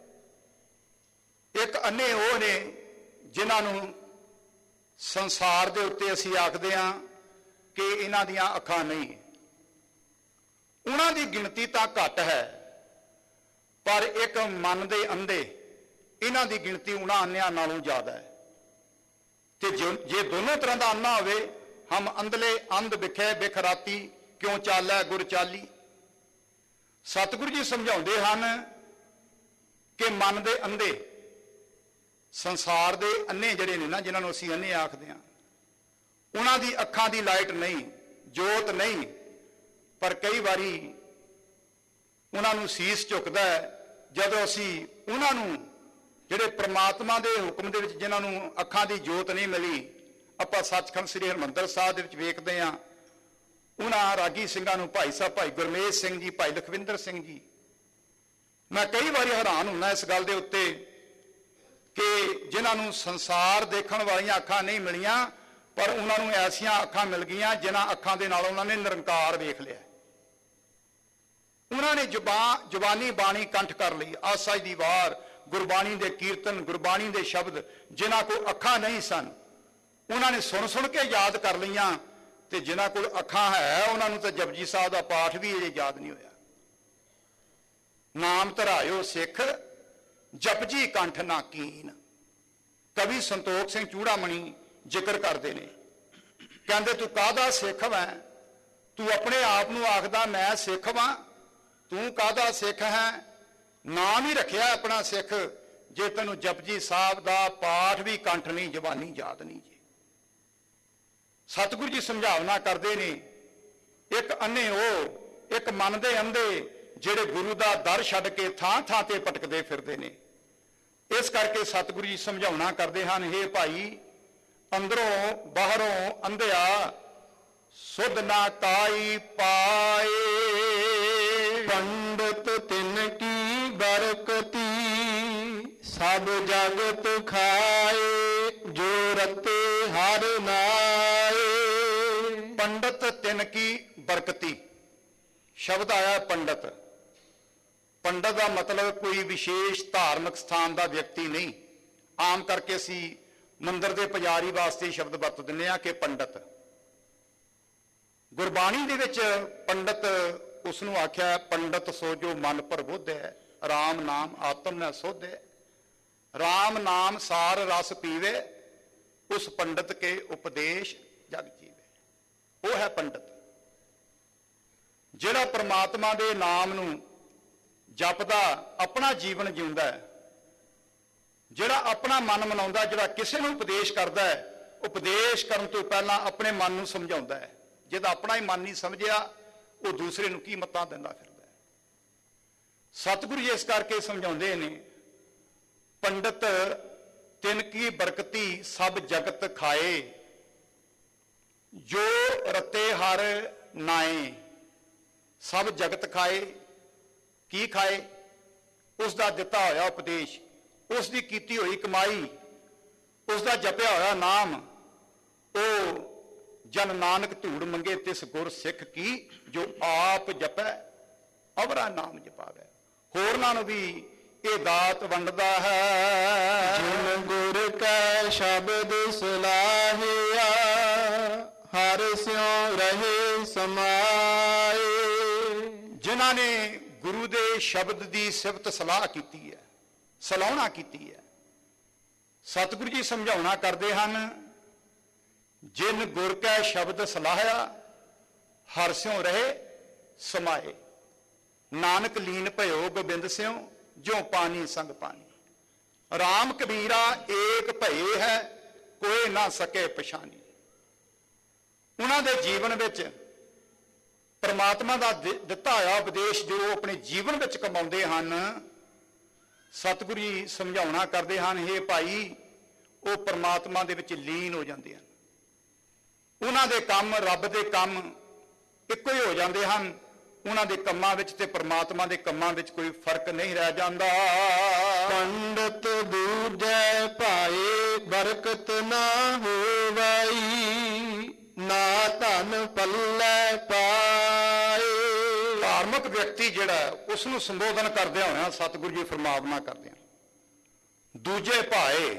ਇੱਕ ਅੰਨੇ ਉਹ ਨੇ ਜਿਨ੍ਹਾਂ ਨੂੰ ਸੰਸਾਰ ਦੇ ਉੱਤੇ ਅਸੀਂ ਆਖਦੇ ਹਾਂ ਕਿ ਇਹਨਾਂ ਦੀਆਂ ਅੱਖਾਂ ਨਹੀਂ। ਉਹਨਾਂ ਦੀ ਗਿਣਤੀ ਤਾਂ ਘੱਟ ਹੈ, ਪਰ ਇੱਕ ਮਨ ਦੇ ਅੰਧੇ, ਇਹਨਾਂ ਦੀ ਗਿਣਤੀ ਉਹਨਾਂ ਅੰਨਿਆਂ ਨਾਲੋਂ ਜ਼ਿਆਦਾ ਹੈ। ਤੇ ਜੇ ਦੋਨੋਂ ਤਰ੍ਹਾਂ ਦਾ ਅੰਨਾ ਹੋਵੇ, ਹਮ ਅੰਧਲੇ ਅੰਧ ਵਿਖੇ ਬਿਖ ਰਾਤੀ, ਕਿਉਂ ਚਾਲੈ ਗੁਰ ਚਾਲੀ। ਸਤਿਗੁਰੂ ਜੀ ਸਮਝਾਉਂਦੇ ਹਨ ਕਿ ਮਨ ਦੇ ਅੰਧੇ, ਸੰਸਾਰ ਦੇ ਅੰਨੇ ਜਿਹੜੇ ਨੇ ਨਾ, ਜਿਨ੍ਹਾਂ ਨੂੰ ਅਸੀਂ ਅੰਨੇ ਆਖਦੇ ਹਾਂ, ਉਹਨਾਂ ਦੀ ਅੱਖਾਂ ਦੀ ਲਾਈਟ ਨਹੀਂ, ਜੋਤ ਨਹੀਂ, ਪਰ ਕਈ ਵਾਰੀ ਉਹਨਾਂ ਨੂੰ ਸੀਸ ਝੁਕਦਾ ਹੈ ਜਦੋਂ ਅਸੀਂ ਉਹਨਾਂ ਨੂੰ, ਜਿਹੜੇ ਪ੍ਰਮਾਤਮਾ ਦੇ ਹੁਕਮ ਦੇ ਵਿੱਚ ਜਿਨ੍ਹਾਂ ਨੂੰ ਅੱਖਾਂ ਦੀ ਜੋਤ ਨਹੀਂ ਮਿਲੀ। ਆਪਾਂ ਸੱਚਖੰਡ ਸ੍ਰੀ ਹਰਿਮੰਦਰ ਸਾਹਿਬ ਦੇ ਵਿੱਚ ਵੇਖਦੇ ਹਾਂ ਉਹਨਾਂ ਰਾਗੀ ਸਿੰਘਾਂ ਨੂੰ, ਭਾਈ ਸਾਹਿਬ ਭਾਈ ਗੁਰਮੇਜ ਸਿੰਘ ਜੀ, ਭਾਈ ਲਖਵਿੰਦਰ ਸਿੰਘ ਜੀ। ਮੈਂ ਕਈ ਵਾਰੀ ਹੈਰਾਨ ਹੁੰਦਾ ਇਸ ਗੱਲ ਦੇ ਉੱਤੇ ਜਿਨ੍ਹਾਂ ਨੂੰ ਸੰਸਾਰ ਦੇਖਣ ਵਾਲੀਆਂ ਅੱਖਾਂ ਨਹੀਂ ਮਿਲੀਆਂ, ਪਰ ਉਹਨਾਂ ਨੂੰ ਐਸੀਆਂ ਅੱਖਾਂ ਮਿਲ ਗਈਆਂ ਜਿਨ੍ਹਾਂ ਅੱਖਾਂ ਦੇ ਨਾਲ ਉਹਨਾਂ ਨੇ ਨਿਰੰਕਾਰ ਵੇਖ ਲਿਆ। ਉਹਨਾਂ ਨੇ ਜ਼ੁਬਾਨ ਜ਼ੁਬਾਨੀ ਬਾਣੀ ਕੰਠ ਕਰ ਲਈ, ਆਸਾ ਦੀ ਵਾਰ, ਗੁਰਬਾਣੀ ਦੇ ਕੀਰਤਨ, ਗੁਰਬਾਣੀ ਦੇ ਸ਼ਬਦ। ਜਿਨ੍ਹਾਂ ਕੋਲ ਅੱਖਾਂ ਨਹੀਂ ਸਨ ਉਹਨਾਂ ਨੇ ਸੁਣ ਸੁਣ ਕੇ ਯਾਦ ਕਰ ਲਈਆਂ, ਤੇ ਜਿਨ੍ਹਾਂ ਕੋਲ ਅੱਖਾਂ ਹੈ ਉਹਨਾਂ ਨੂੰ ਤਾਂ ਜਪਜੀ ਸਾਹਿਬ ਦਾ ਪਾਠ ਵੀ ਅਜੇ ਯਾਦ ਨਹੀਂ ਹੋਇਆ। ਨਾਮ ਧਰਾਇਓ ਸਿੱਖ ਜਪਜੀ ਕੰਠ ਨਾ ਕੀਨ। ਕਵੀ ਸੰਤੋਖ ਸਿੰਘ ਚੂੜਾਮਣੀ ਜ਼ਿਕਰ ਕਰਦੇ ਨੇ, ਕਹਿੰਦੇ ਤੂੰ ਕਾਹਦਾ ਸਿੱਖ ਵੈਂ? ਤੂੰ ਆਪਣੇ ਆਪ ਨੂੰ ਆਖਦਾ ਮੈਂ ਸਿੱਖ ਵਾਂ, ਤੂੰ ਕਾਹਦਾ ਸਿੱਖ ਹੈ? ਨਾਮ ਹੀ ਰੱਖਿਆ ਆਪਣਾ ਸਿੱਖ, ਜੇ ਤੈਨੂੰ ਜਪਜੀ ਸਾਹਿਬ ਦਾ ਪਾਠ ਵੀ ਕੰਠ ਨਹੀਂ, ਜ਼ਬਾਨੀ ਯਾਦ ਨਹੀਂ। ਜੀ ਸਤਿਗੁਰੂ ਜੀ ਸਮਝਾਵਨਾ ਕਰਦੇ ਨੇ, ਇੱਕ ਅੰਨੇ ਉਹ, ਇੱਕ ਮਨ ਦੇ ਅੰਧੇ ਜਿਹੜੇ ਗੁਰੂ ਦਾ ਦਰ ਛੱਡ ਕੇ ਥਾਂ ਥਾਂ ਤੇ ਭਟਕਦੇ ਫਿਰਦੇ ਨੇ। ਇਸ ਕਰਕੇ ਸਤਿਗੁਰੂ ਜੀ ਸਮਝਾਉਣਾ ਕਰਦੇ ਹਨ, ਹੇ ਭਾਈ ਅੰਦਰੋਂ ਬਾਹਰੋਂ ਅੰਧਿਆ ਸੁਧ ਨਾ ਕਾਈ ਪਾਏ। ਪੰਡਤ ਤਿਨ ਕੀ ਬਰਕਤੀ ਸਭ ਜਗਤ ਖਾਏ, ਜੋ ਰਤੇ ਹਰ ਨਾਏ। ਪੰਡਤ ਤਿਨ ਕੀ ਬਰਕਤੀ ਸ਼ਬਦ ਆਇਆ ਪੰਡਤ। ਪੰਡਤ ਦਾ ਮਤਲਬ ਕੋਈ ਵਿਸ਼ੇਸ਼ ਧਾਰਮਿਕ ਸਥਾਨ ਦਾ ਵਿਅਕਤੀ ਨਹੀਂ। ਆਮ ਕਰਕੇ ਅਸੀਂ ਮੰਦਰ ਦੇ ਪੁਜਾਰੀ ਵਾਸਤੇ ਸ਼ਬਦ ਵਰਤ ਦਿੰਦੇ ਹਾਂ ਕਿ ਪੰਡਤ। ਗੁਰਬਾਣੀ ਦੇ ਵਿੱਚ ਪੰਡਤ ਉਸ ਨੂੰ ਆਖਿਆ, ਪੰਡਤ ਸੋ ਜੋ ਮਨ ਪ੍ਰਬੁੱਧ ਹੈ, ਰਾਮ ਨਾਮ ਆਤਮ ਨ ਸੋਧੇ। ਰਾਮ ਨਾਮ ਸਾਰ ਰਸ ਪੀਵੇ, ਉਸ ਪੰਡਤ ਕੇ ਉਪਦੇਸ਼ ਜਗ ਜੀਵੇ। ਉਹ ਹੈ ਪੰਡਤ, ਜਿਹੜਾ ਪ੍ਰਮਾਤਮਾ ਦੇ ਨਾਮ ਨੂੰ ਜਪਦਾ ਆਪਣਾ ਜੀਵਨ ਜਿਉਂਦਾ ਹੈ, ਜਿਹੜਾ ਆਪਣਾ ਮਨ ਮਨਾਉਂਦਾ, ਜਿਹੜਾ ਕਿਸੇ ਨੂੰ ਉਪਦੇਸ਼ ਕਰਦਾ ਹੈ, ਉਪਦੇਸ਼ ਕਰਨ ਤੋਂ ਪਹਿਲਾਂ ਆਪਣੇ ਮਨ ਨੂੰ ਸਮਝਾਉਂਦਾ ਹੈ। ਜਿਹਦਾ ਆਪਣਾ ਹੀ ਮਨ ਨਹੀਂ ਸਮਝਿਆ ਉਹ ਦੂਸਰੇ ਨੂੰ ਕੀ ਮੱਤਾਂ ਦਿੰਦਾ ਫਿਰਦਾ ਹੈ। ਸਤਿਗੁਰੂ ਜੀ ਇਸ ਕਰਕੇ ਸਮਝਾਉਂਦੇ ਨੇ, ਪੰਡਤ ਤਿਨ ਕੀ ਬਰਕਤੀ ਸਭ ਜਗਤ ਖਾਏ, ਜੋ ਰਤੇ ਹਰ ਨਾਏ। ਸਭ ਜਗਤ ਖਾਏ, ਕੀ ਖਾਏ? ਉਸ ਦਾ ਦਿੱਤਾ ਹੋਇਆ ਉਪਦੇਸ਼, ਉਸ ਦੀ ਕੀਤੀ ਹੋਈ ਕਮਾਈ, ਉਸ ਦਾ ਜਪਿਆ ਹੋਇਆ ਨਾਮ। ਉਹ ਜਨ ਨਾਨਕ ਧੂੜ ਮੰਗੇ ਤਿਸ ਗੁਰ ਸਿੱਖ ਕੀ, ਜੋ ਆਪ ਜਪੈ ਅਵਰਾ ਨਾਮ ਜਪਾਵੇ। ਹੋਰਨਾਂ ਨੂੰ ਵੀ ਇਹ ਦਾਤ ਵੰਡਦਾ ਹੈ। ਜਿਨ ਗੁਰ ਕੈ ਸ਼ਬਦ ਸਲਾਹਿਆ, ਹਰ ਸਿਉ ਰਹੇ ਸਮਾਏ। ਜਿਨ੍ਹਾਂ ਨੇ ਗੁਰੂ ਦੇ ਸ਼ਬਦ ਦੀ ਸਿਫਤ ਸਲਾਹ ਕੀਤੀ ਹੈ, ਸਲਾਹੁਣਾ ਕੀਤੀ ਹੈ, ਸਤਿਗੁਰੂ ਜੀ ਸਮਝਾਉਣਾ ਕਰਦੇ ਹਨ, ਜਿਨ ਗੁਰ ਕੈ ਸ਼ਬਦ ਸਲਾਹਿਆ, ਹਰ ਸਿਉ ਰਹੇ ਸਮਾਏ। ਨਾਨਕ ਲੀਨ ਭਇਓ ਗੋਬਿੰਦ ਸਿਉ, ਜੋ ਪਾਣੀ ਸੰਗ ਪਾਣੀ। ਰਾਮ ਕਬੀਰਾ ਏਕ ਭਏ ਹੈ, ਕੋਈ ਨਾ ਸਕੇ ਪਛਾਣੀ। ਉਹਨਾਂ ਦੇ ਜੀਵਨ ਵਿੱਚ ਪਰਮਾਤਮਾ ਦਾ ਦਿੱਤਾ ਹੋਇਆ ਉਪਦੇਸ਼ ਜੋ ਆਪਣੇ ਜੀਵਨ ਵਿੱਚ ਕਮਾਉਂਦੇ ਹਨ, ਸਤਿਗੁਰੂ ਜੀ ਸਮਝਾਉਣਾ ਕਰਦੇ ਹਨ, ਹੇ ਭਾਈ ਉਹ ਪਰਮਾਤਮਾ ਦੇ ਵਿੱਚ ਲੀਨ ਹੋ ਜਾਂਦੇ ਹਨ। ਉਹਨਾਂ ਦੇ ਕੰਮ ਰੱਬ ਦੇ ਕੰਮ ਇੱਕੋ ਹੀ ਹੋ ਜਾਂਦੇ ਹਨ। ਉਹਨਾਂ ਦੇ ਕੰਮਾਂ ਵਿੱਚ ਤੇ ਪਰਮਾਤਮਾ ਦੇ ਕੰਮਾਂ ਵਿੱਚ ਕੋਈ ਫਰਕ ਨਹੀਂ ਰਹਿ ਜਾਂਦਾ। ਪੰਡਤ ਦੂਜੈ ਭਾਏ ਬਰਕਤ ਨਾ ਹੋਵਈ, ਨਾ ਧਨ ਪੱਲੇ ਪਾਏ। ਧਾਰਮਿਕ ਵਿਅਕਤੀ ਜਿਹੜਾ ਉਸ ਨੂੰ ਸੰਬੋਧਨ ਕਰਦਿਆਂ ਹੋਇਆਂ ਸਤਿਗੁਰੂ ਜੀ ਫਰਮਾਵਨਾ ਕਰਦੇ ਹਨ, ਦੂਜੇ ਭਾਏ।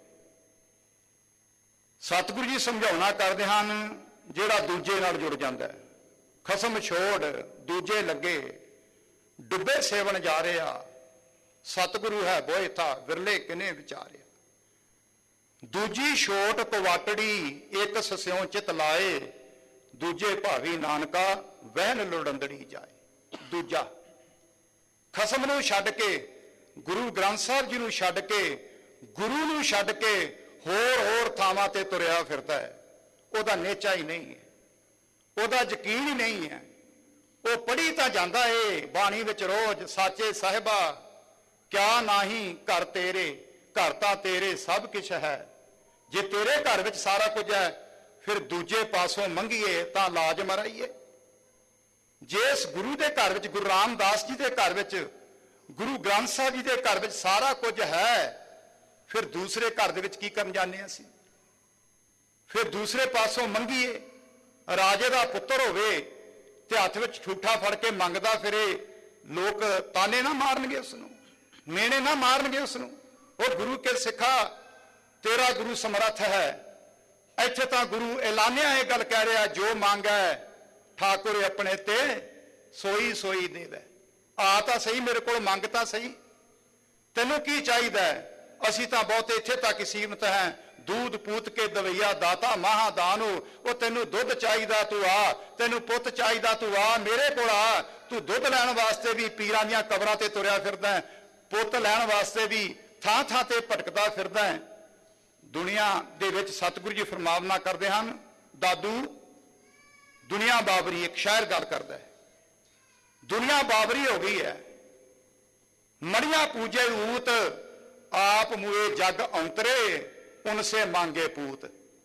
ਸਤਿਗੁਰੂ ਜੀ ਸਮਝਾਉਣਾ ਕਰਦੇ ਹਨ, ਜਿਹੜਾ ਦੂਜੇ ਨਾਲ ਜੁੜ ਜਾਂਦਾ ਹੈ। ਖਸਮ ਛੋੜ ਦੂਜੇ ਲੱਗੇ, ਡੁੱਬੇ ਸੇਵਨ ਜਾ ਰਿਹਾ। ਸਤਿਗੁਰੂ ਹੈ ਬੋਏ ਥਾ, ਵਿਰਲੇ ਕਿਨੇ ਵਿਚਾਰਿਆ। ਦੂਜੀ ਛੋਟ ਕਵਾਟੜੀ, ਇੱਕ ਸਸਿਉ ਚਿਤ ਲਾਏ। ਦੂਜੇ ਭਾਵੀ ਨਾਨਕਾ, ਵਹਿਨ ਲੋੜੰਦੜੀ ਜਾਏ। ਦੂਜਾ ਖਸਮ ਨੂੰ ਛੱਡ ਕੇ, ਗੁਰੂ ਗ੍ਰੰਥ ਸਾਹਿਬ ਜੀ ਨੂੰ ਛੱਡ ਕੇ, ਗੁਰੂ ਨੂੰ ਛੱਡ ਕੇ ਹੋਰ ਹੋਰ ਥਾਵਾਂ ਤੇ ਤੁਰਿਆ ਫਿਰਦਾ ਹੈ। ਉਹਦਾ ਨੇਚਾ ਹੀ ਨਹੀਂ ਹੈ, ਉਹਦਾ ਯਕੀਨ ਹੀ ਨਹੀਂ ਹੈ। ਉਹ ਪੜ੍ਹੀ ਤਾਂ ਜਾਂਦਾ ਏ ਬਾਣੀ ਵਿੱਚ ਰੋਜ਼, ਸਾਚੇ ਸਾਹਿਬਾ ਕਿਆ ਨਾਹੀਂ ਘਰ ਤੇਰੇ, ਘਰ ਤਾਂ ਤੇਰੇ ਸਭ ਕੁਛ ਹੈ। ਜੇ ਤੇਰੇ ਘਰ ਵਿੱਚ ਸਾਰਾ ਕੁਝ ਹੈ, ਫਿਰ ਦੂਜੇ ਪਾਸੋਂ ਮੰਗੀਏ ਤਾਂ ਲਾਜ ਮਰਾਈਏ। ਜਿਸ ਗੁਰੂ ਦੇ ਘਰ ਵਿੱਚ, ਗੁਰੂ ਰਾਮਦਾਸ ਜੀ ਦੇ ਘਰ ਵਿੱਚ, ਗੁਰੂ ਗ੍ਰੰਥ ਸਾਹਿਬ ਜੀ ਦੇ ਘਰ ਵਿੱਚ ਸਾਰਾ ਕੁਝ ਹੈ, ਫਿਰ ਦੂਸਰੇ ਘਰ ਦੇ ਵਿੱਚ ਕੀ ਕਰਨ ਜਾਂਦੇ ਹਾਂ ਅਸੀਂ? ਫਿਰ ਦੂਸਰੇ ਪਾਸੋਂ ਮੰਗੀਏ। ਰਾਜੇ ਦਾ ਪੁੱਤਰ ਹੋਵੇ ਤੇ ਹੱਥ ਵਿੱਚ ਠੂਠਾ ਫੜ ਕੇ ਮੰਗਦਾ ਫਿਰੇ, ਲੋਕ ਤਾਨੇ ਨਾ ਮਾਰਨਗੇ ਉਸ ਨੂੰ, ਮੇਣੇ ਨਾ ਮਾਰਨਗੇ ਉਸ ਨੂੰ। ਉਹ ਗੁਰੂ ਕੇ ਸਿੱਖਾ, ਤੇਰਾ ਗੁਰੂ ਸਮਰੱਥ ਹੈ। ਇੱਥੇ ਤਾਂ ਗੁਰੂ ਐਲਾਨਿਆ ਇਹ ਗੱਲ ਕਹਿ ਰਿਹਾ, ਜੋ ਮੰਗੈ ਠਾਕੁਰ ਆਪਣੇ ਤੇ ਸੋਈ ਸੋਈ ਦੇਵੈ। ਆ ਤਾਂ ਸਹੀ ਮੇਰੇ ਕੋਲ, ਮੰਗ ਤਾਂ ਸਹੀ, ਤੈਨੂੰ ਕੀ ਚਾਹੀਦਾ? ਅਸੀਂ ਤਾਂ ਬਹੁਤ ਇੱਥੇ ਤੱਕ ਸੀਮਤ ਹੈ। ਦੂਧ ਪੂਤ ਕੇ ਦਵਈਆ ਦਾਤਾ ਮਹਾਦਾਨ ਹੋ। ਉਹ ਤੈਨੂੰ ਦੁੱਧ ਚਾਹੀਦਾ ਤੂੰ ਆ, ਤੈਨੂੰ ਪੁੱਤ ਚਾਹੀਦਾ ਤੂੰ ਆ, ਮੇਰੇ ਕੋਲ ਆ। ਤੂੰ ਦੁੱਧ ਲੈਣ ਵਾਸਤੇ ਵੀ ਪੀਰਾਂ ਦੀਆਂ ਕਬਰਾਂ ਤੇ ਤੁਰਿਆ ਫਿਰਦਾ, ਪੁੱਤ ਲੈਣ ਵਾਸਤੇ ਵੀ ਥਾਂ ਥਾਂ ਤੇ ਭਟਕਦਾ ਫਿਰਦਾ ਹੈ। ਦੁਨੀਆ ਦੇ ਵਿੱਚ ਸਤਿਗੁਰੂ ਜੀ ਫਰਮਾਵਨਾ ਕਰਦੇ ਹਨ, ਦਾਦੂ ਦੁਨੀਆ ਬਾਬਰੀ, ਇੱਕ ਸ਼ਾਇਰ ਗੱਲ ਕਰਦਾ ਹੈ, ਦੁਨੀਆ ਬਾਬਰੀ ਹੋ ਗਈ ਹੈ। ਮੜੀਆਂ ਪੂਜੇ ਊਤ, ਆਪ ਮੂਏ ਜਗ ਔਂਤਰੇ, ਉਨਸੇ ਮੰਗੇ ਪੂਤ।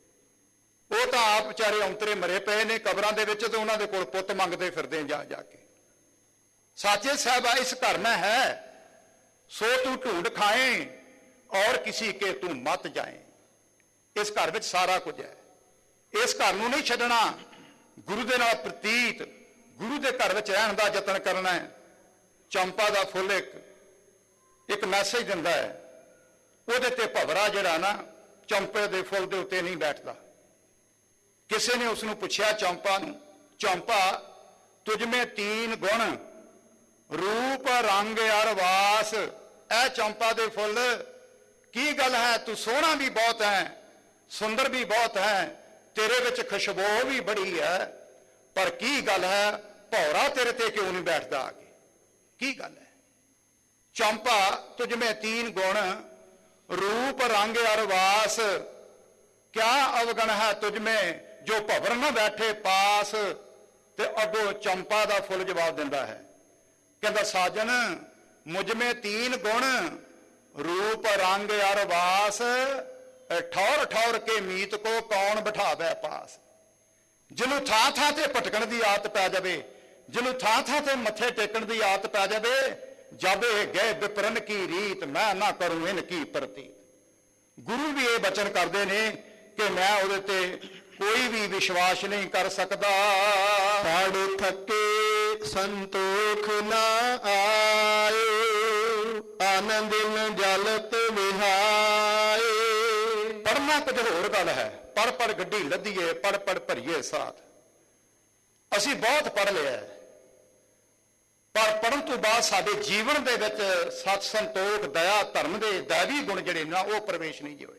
ਉਹ ਤਾਂ ਆਪ ਵਿਚਾਰੇ ਔਂਤਰੇ ਮਰੇ ਪਏ ਨੇ ਕਬਰਾਂ ਦੇ ਵਿੱਚ, ਤੇ ਉਹਨਾਂ ਦੇ ਕੋਲ ਪੁੱਤ ਮੰਗਦੇ ਫਿਰਦੇ ਜਾ ਜਾ ਕੇ। ਸਾਚੇ ਸਾਹਿਬਾ ਇਸ ਘਰ में है, सो तू ढूंढ खाए और किसी के तू मत जाए। ਇਸ ਘਰ ਵਿੱਚ ਸਾਰਾ ਕੁਝ ਹੈ। ਇਸ ਘਰ ਨੂੰ ਨਹੀਂ ਛੱਡਣਾ, ਗੁਰੂ ਦੇ ਨਾਲ ਪ੍ਰਤੀਤ, ਗੁਰੂ ਦੇ ਘਰ ਵਿੱਚ ਰਹਿਣ ਦਾ ਯਤਨ ਕਰਨਾ ਹੈ। ਚੰਪਾ ਦਾ ਫੁੱਲ ਇੱਕ ਇੱਕ ਮੈਸੇਜ ਦਿੰਦਾ ਹੈ, ਉਹਦੇ ਤੇ ਭਵਰਾ ਜਿਹੜਾ ਨਾ ਚੰਪੇ ਦੇ ਫੁੱਲ ਦੇ ਉੱਤੇ ਨਹੀਂ ਬੈਠਦਾ। ਕਿਸੇ ਨੇ ਉਸ ਨੂੰ ਪੁੱਛਿਆ ਚੰਪਾ ਨੂੰ, ਚੰਪਾ ਤੁਝ ਮੇਂ ਤੀਨ ਗੁਣ ਰੂਪ ਰੰਗ ਅਰ ਵਾਸ। ਇਹ ਚੰਪਾ ਦੇ ਫੁੱਲ ਕੀ ਗੱਲ ਹੈ, ਤੂੰ ਸੋਹਣਾ ਵੀ ਬਹੁਤ ਹੈ, ਸੁੰਦਰ ਵੀ ਬਹੁਤ ਹੈ, ਤੇਰੇ ਵਿੱਚ ਖੁਸ਼ਬੂ ਵੀ ਬੜੀ ਹੈ, ਪਰ ਕੀ ਗੱਲ ਹੈ ਭੌਰਾ ਤੇਰੇ ਤੇ ਕਿਉਂ ਨਹੀਂ ਬੈਠਦਾ ਆ ਕੇ? ਕੀ ਗੱਲ ਹੈ? ਚੰਪਾ ਤੁਝ ਮੇਂ ਤੀਨ ਗੁਣ रूप रंग और वास, क्या अवगण है तुझ में जो भवर न बैठे पास। ते अगो चंपा दा फुल जवाब दिंदा है, कहंदा साजन मुझ में तीन गुण रूप रंग और वास, ठौर ठौर के मीत को कौन बिठावे पास। जिन्हों थां थां ते भटकण दी आदत पै जावे, जिन्हों थां थां ते मत्थे टेकण दी आदत पै जावे, जब गए विपरन की रीत मैं ना करूं इनकी प्रतीत। गुरु भी ये बचन करते ने कि मैं उहदे ते कोई भी विश्वास नहीं कर सकता। पढ़ थके संतोख ना आए, आनंद न जलत विहाए। पढ़ना कुछ होर गल है, पढ़ पढ़ गड्डी लदीए, पढ़ पढ़ भरीए साथ। असी बहुत पढ़ लिया है, पर पढ़न तो बाद साडे जीवन दे विच सत संतोख दया धर्म दे दैवी गुण जिहड़े ना वो प्रवेश नहीं जे होए।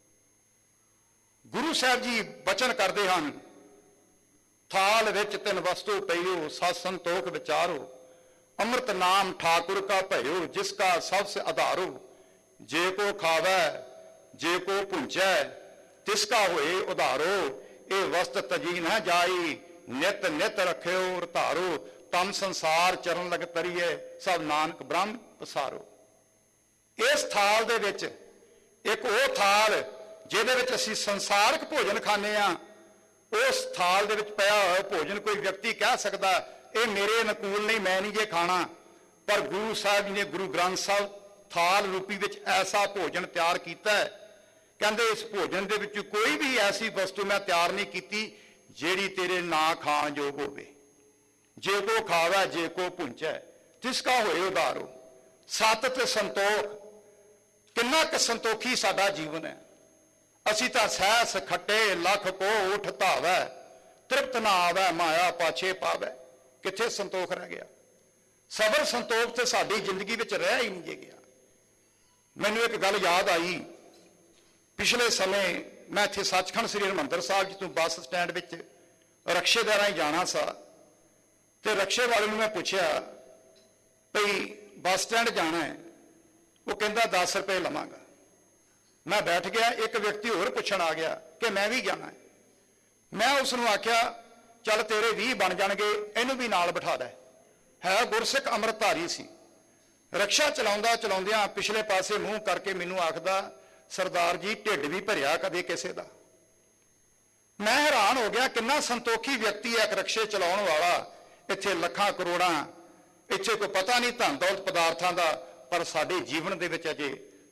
गुरु साहब जी बचन करते हैं, थाल विच तिन वस्तु पईओ, सत संतोख विचारो, अमृत नाम ठाकुर का भयो, जिसका सबसे आधारो। जे को खावै जे को पुंचै, तिसका होए उधारो। ये वस्त तजी न जाई, नित नित रखियो धारो। तम संसार चरण लग तरीए, सब नानक ब्रह्म पसारो। इस थाल दे विच एक वो थाल जिहदे विच असीं संसारक भोजन खाने आ, उस थाल दे विच पिया होया भोजन कोई व्यक्ति कह सकदा ये मेरे अनुकूल नहीं, मैं नहीं ये खाना, पर गुरु साहब जी ने गुरु ग्रंथ साहब थाल रूपी विच ऐसा भोजन तैयार कीता है, कहंदे इस भोजन दे विच कोई भी ऐसी वस्तु मैं तैयार नहीं कीती जिहड़ी तेरे ना खाण योग होवे। जे को खावै जे को पुंचै, तिसका होए उधारो। सत ते संतोख, किन्ना क संतोखी साडा जीवन है। असी तां सहस खट्टे लख को उठ धावै, तृप्त ना आवै माया पाछे पावै। किथे संतोख रह गया? सबर संतोख ते साडी जिंदगी विच रह ही नहीं गया। मैनूं एक गल याद आई, पिछले समय मैं इत्थे सचखंड श्री हरिमंदर साहिब जी तो बस स्टैंड विच रक्षे दे राहीं जाना सा, ते रक्षे वाले ने मैं पूछा भई बस स्टैंड जाना है, वो कहता दस रुपये लवांगा। मैं बैठ गया, एक व्यक्ति होर पुछण आ गया कि मैं भी जाना है। मैं उसनूं आख्या चल तेरे भी बन जाणगे, इहनूं भी नाल बिठा दे। है गुरसिख अमृतधारी सी। रक्षा चलाउंदा चलाउंदियां पिछले पासे मूँह करके मैनूं आखदा सरदार जी ढिड भी भरिया कदे किसे दा। मैं हैरान हो गया, किन्ना संतोखी व्यक्ति है एक रक्षे चलाउण वाला। इत्थे लखां करोड़ां, इत्थे कोई पता नहीं धन दौलत पदार्थां दा, पर साडे जीवन दे विच अजे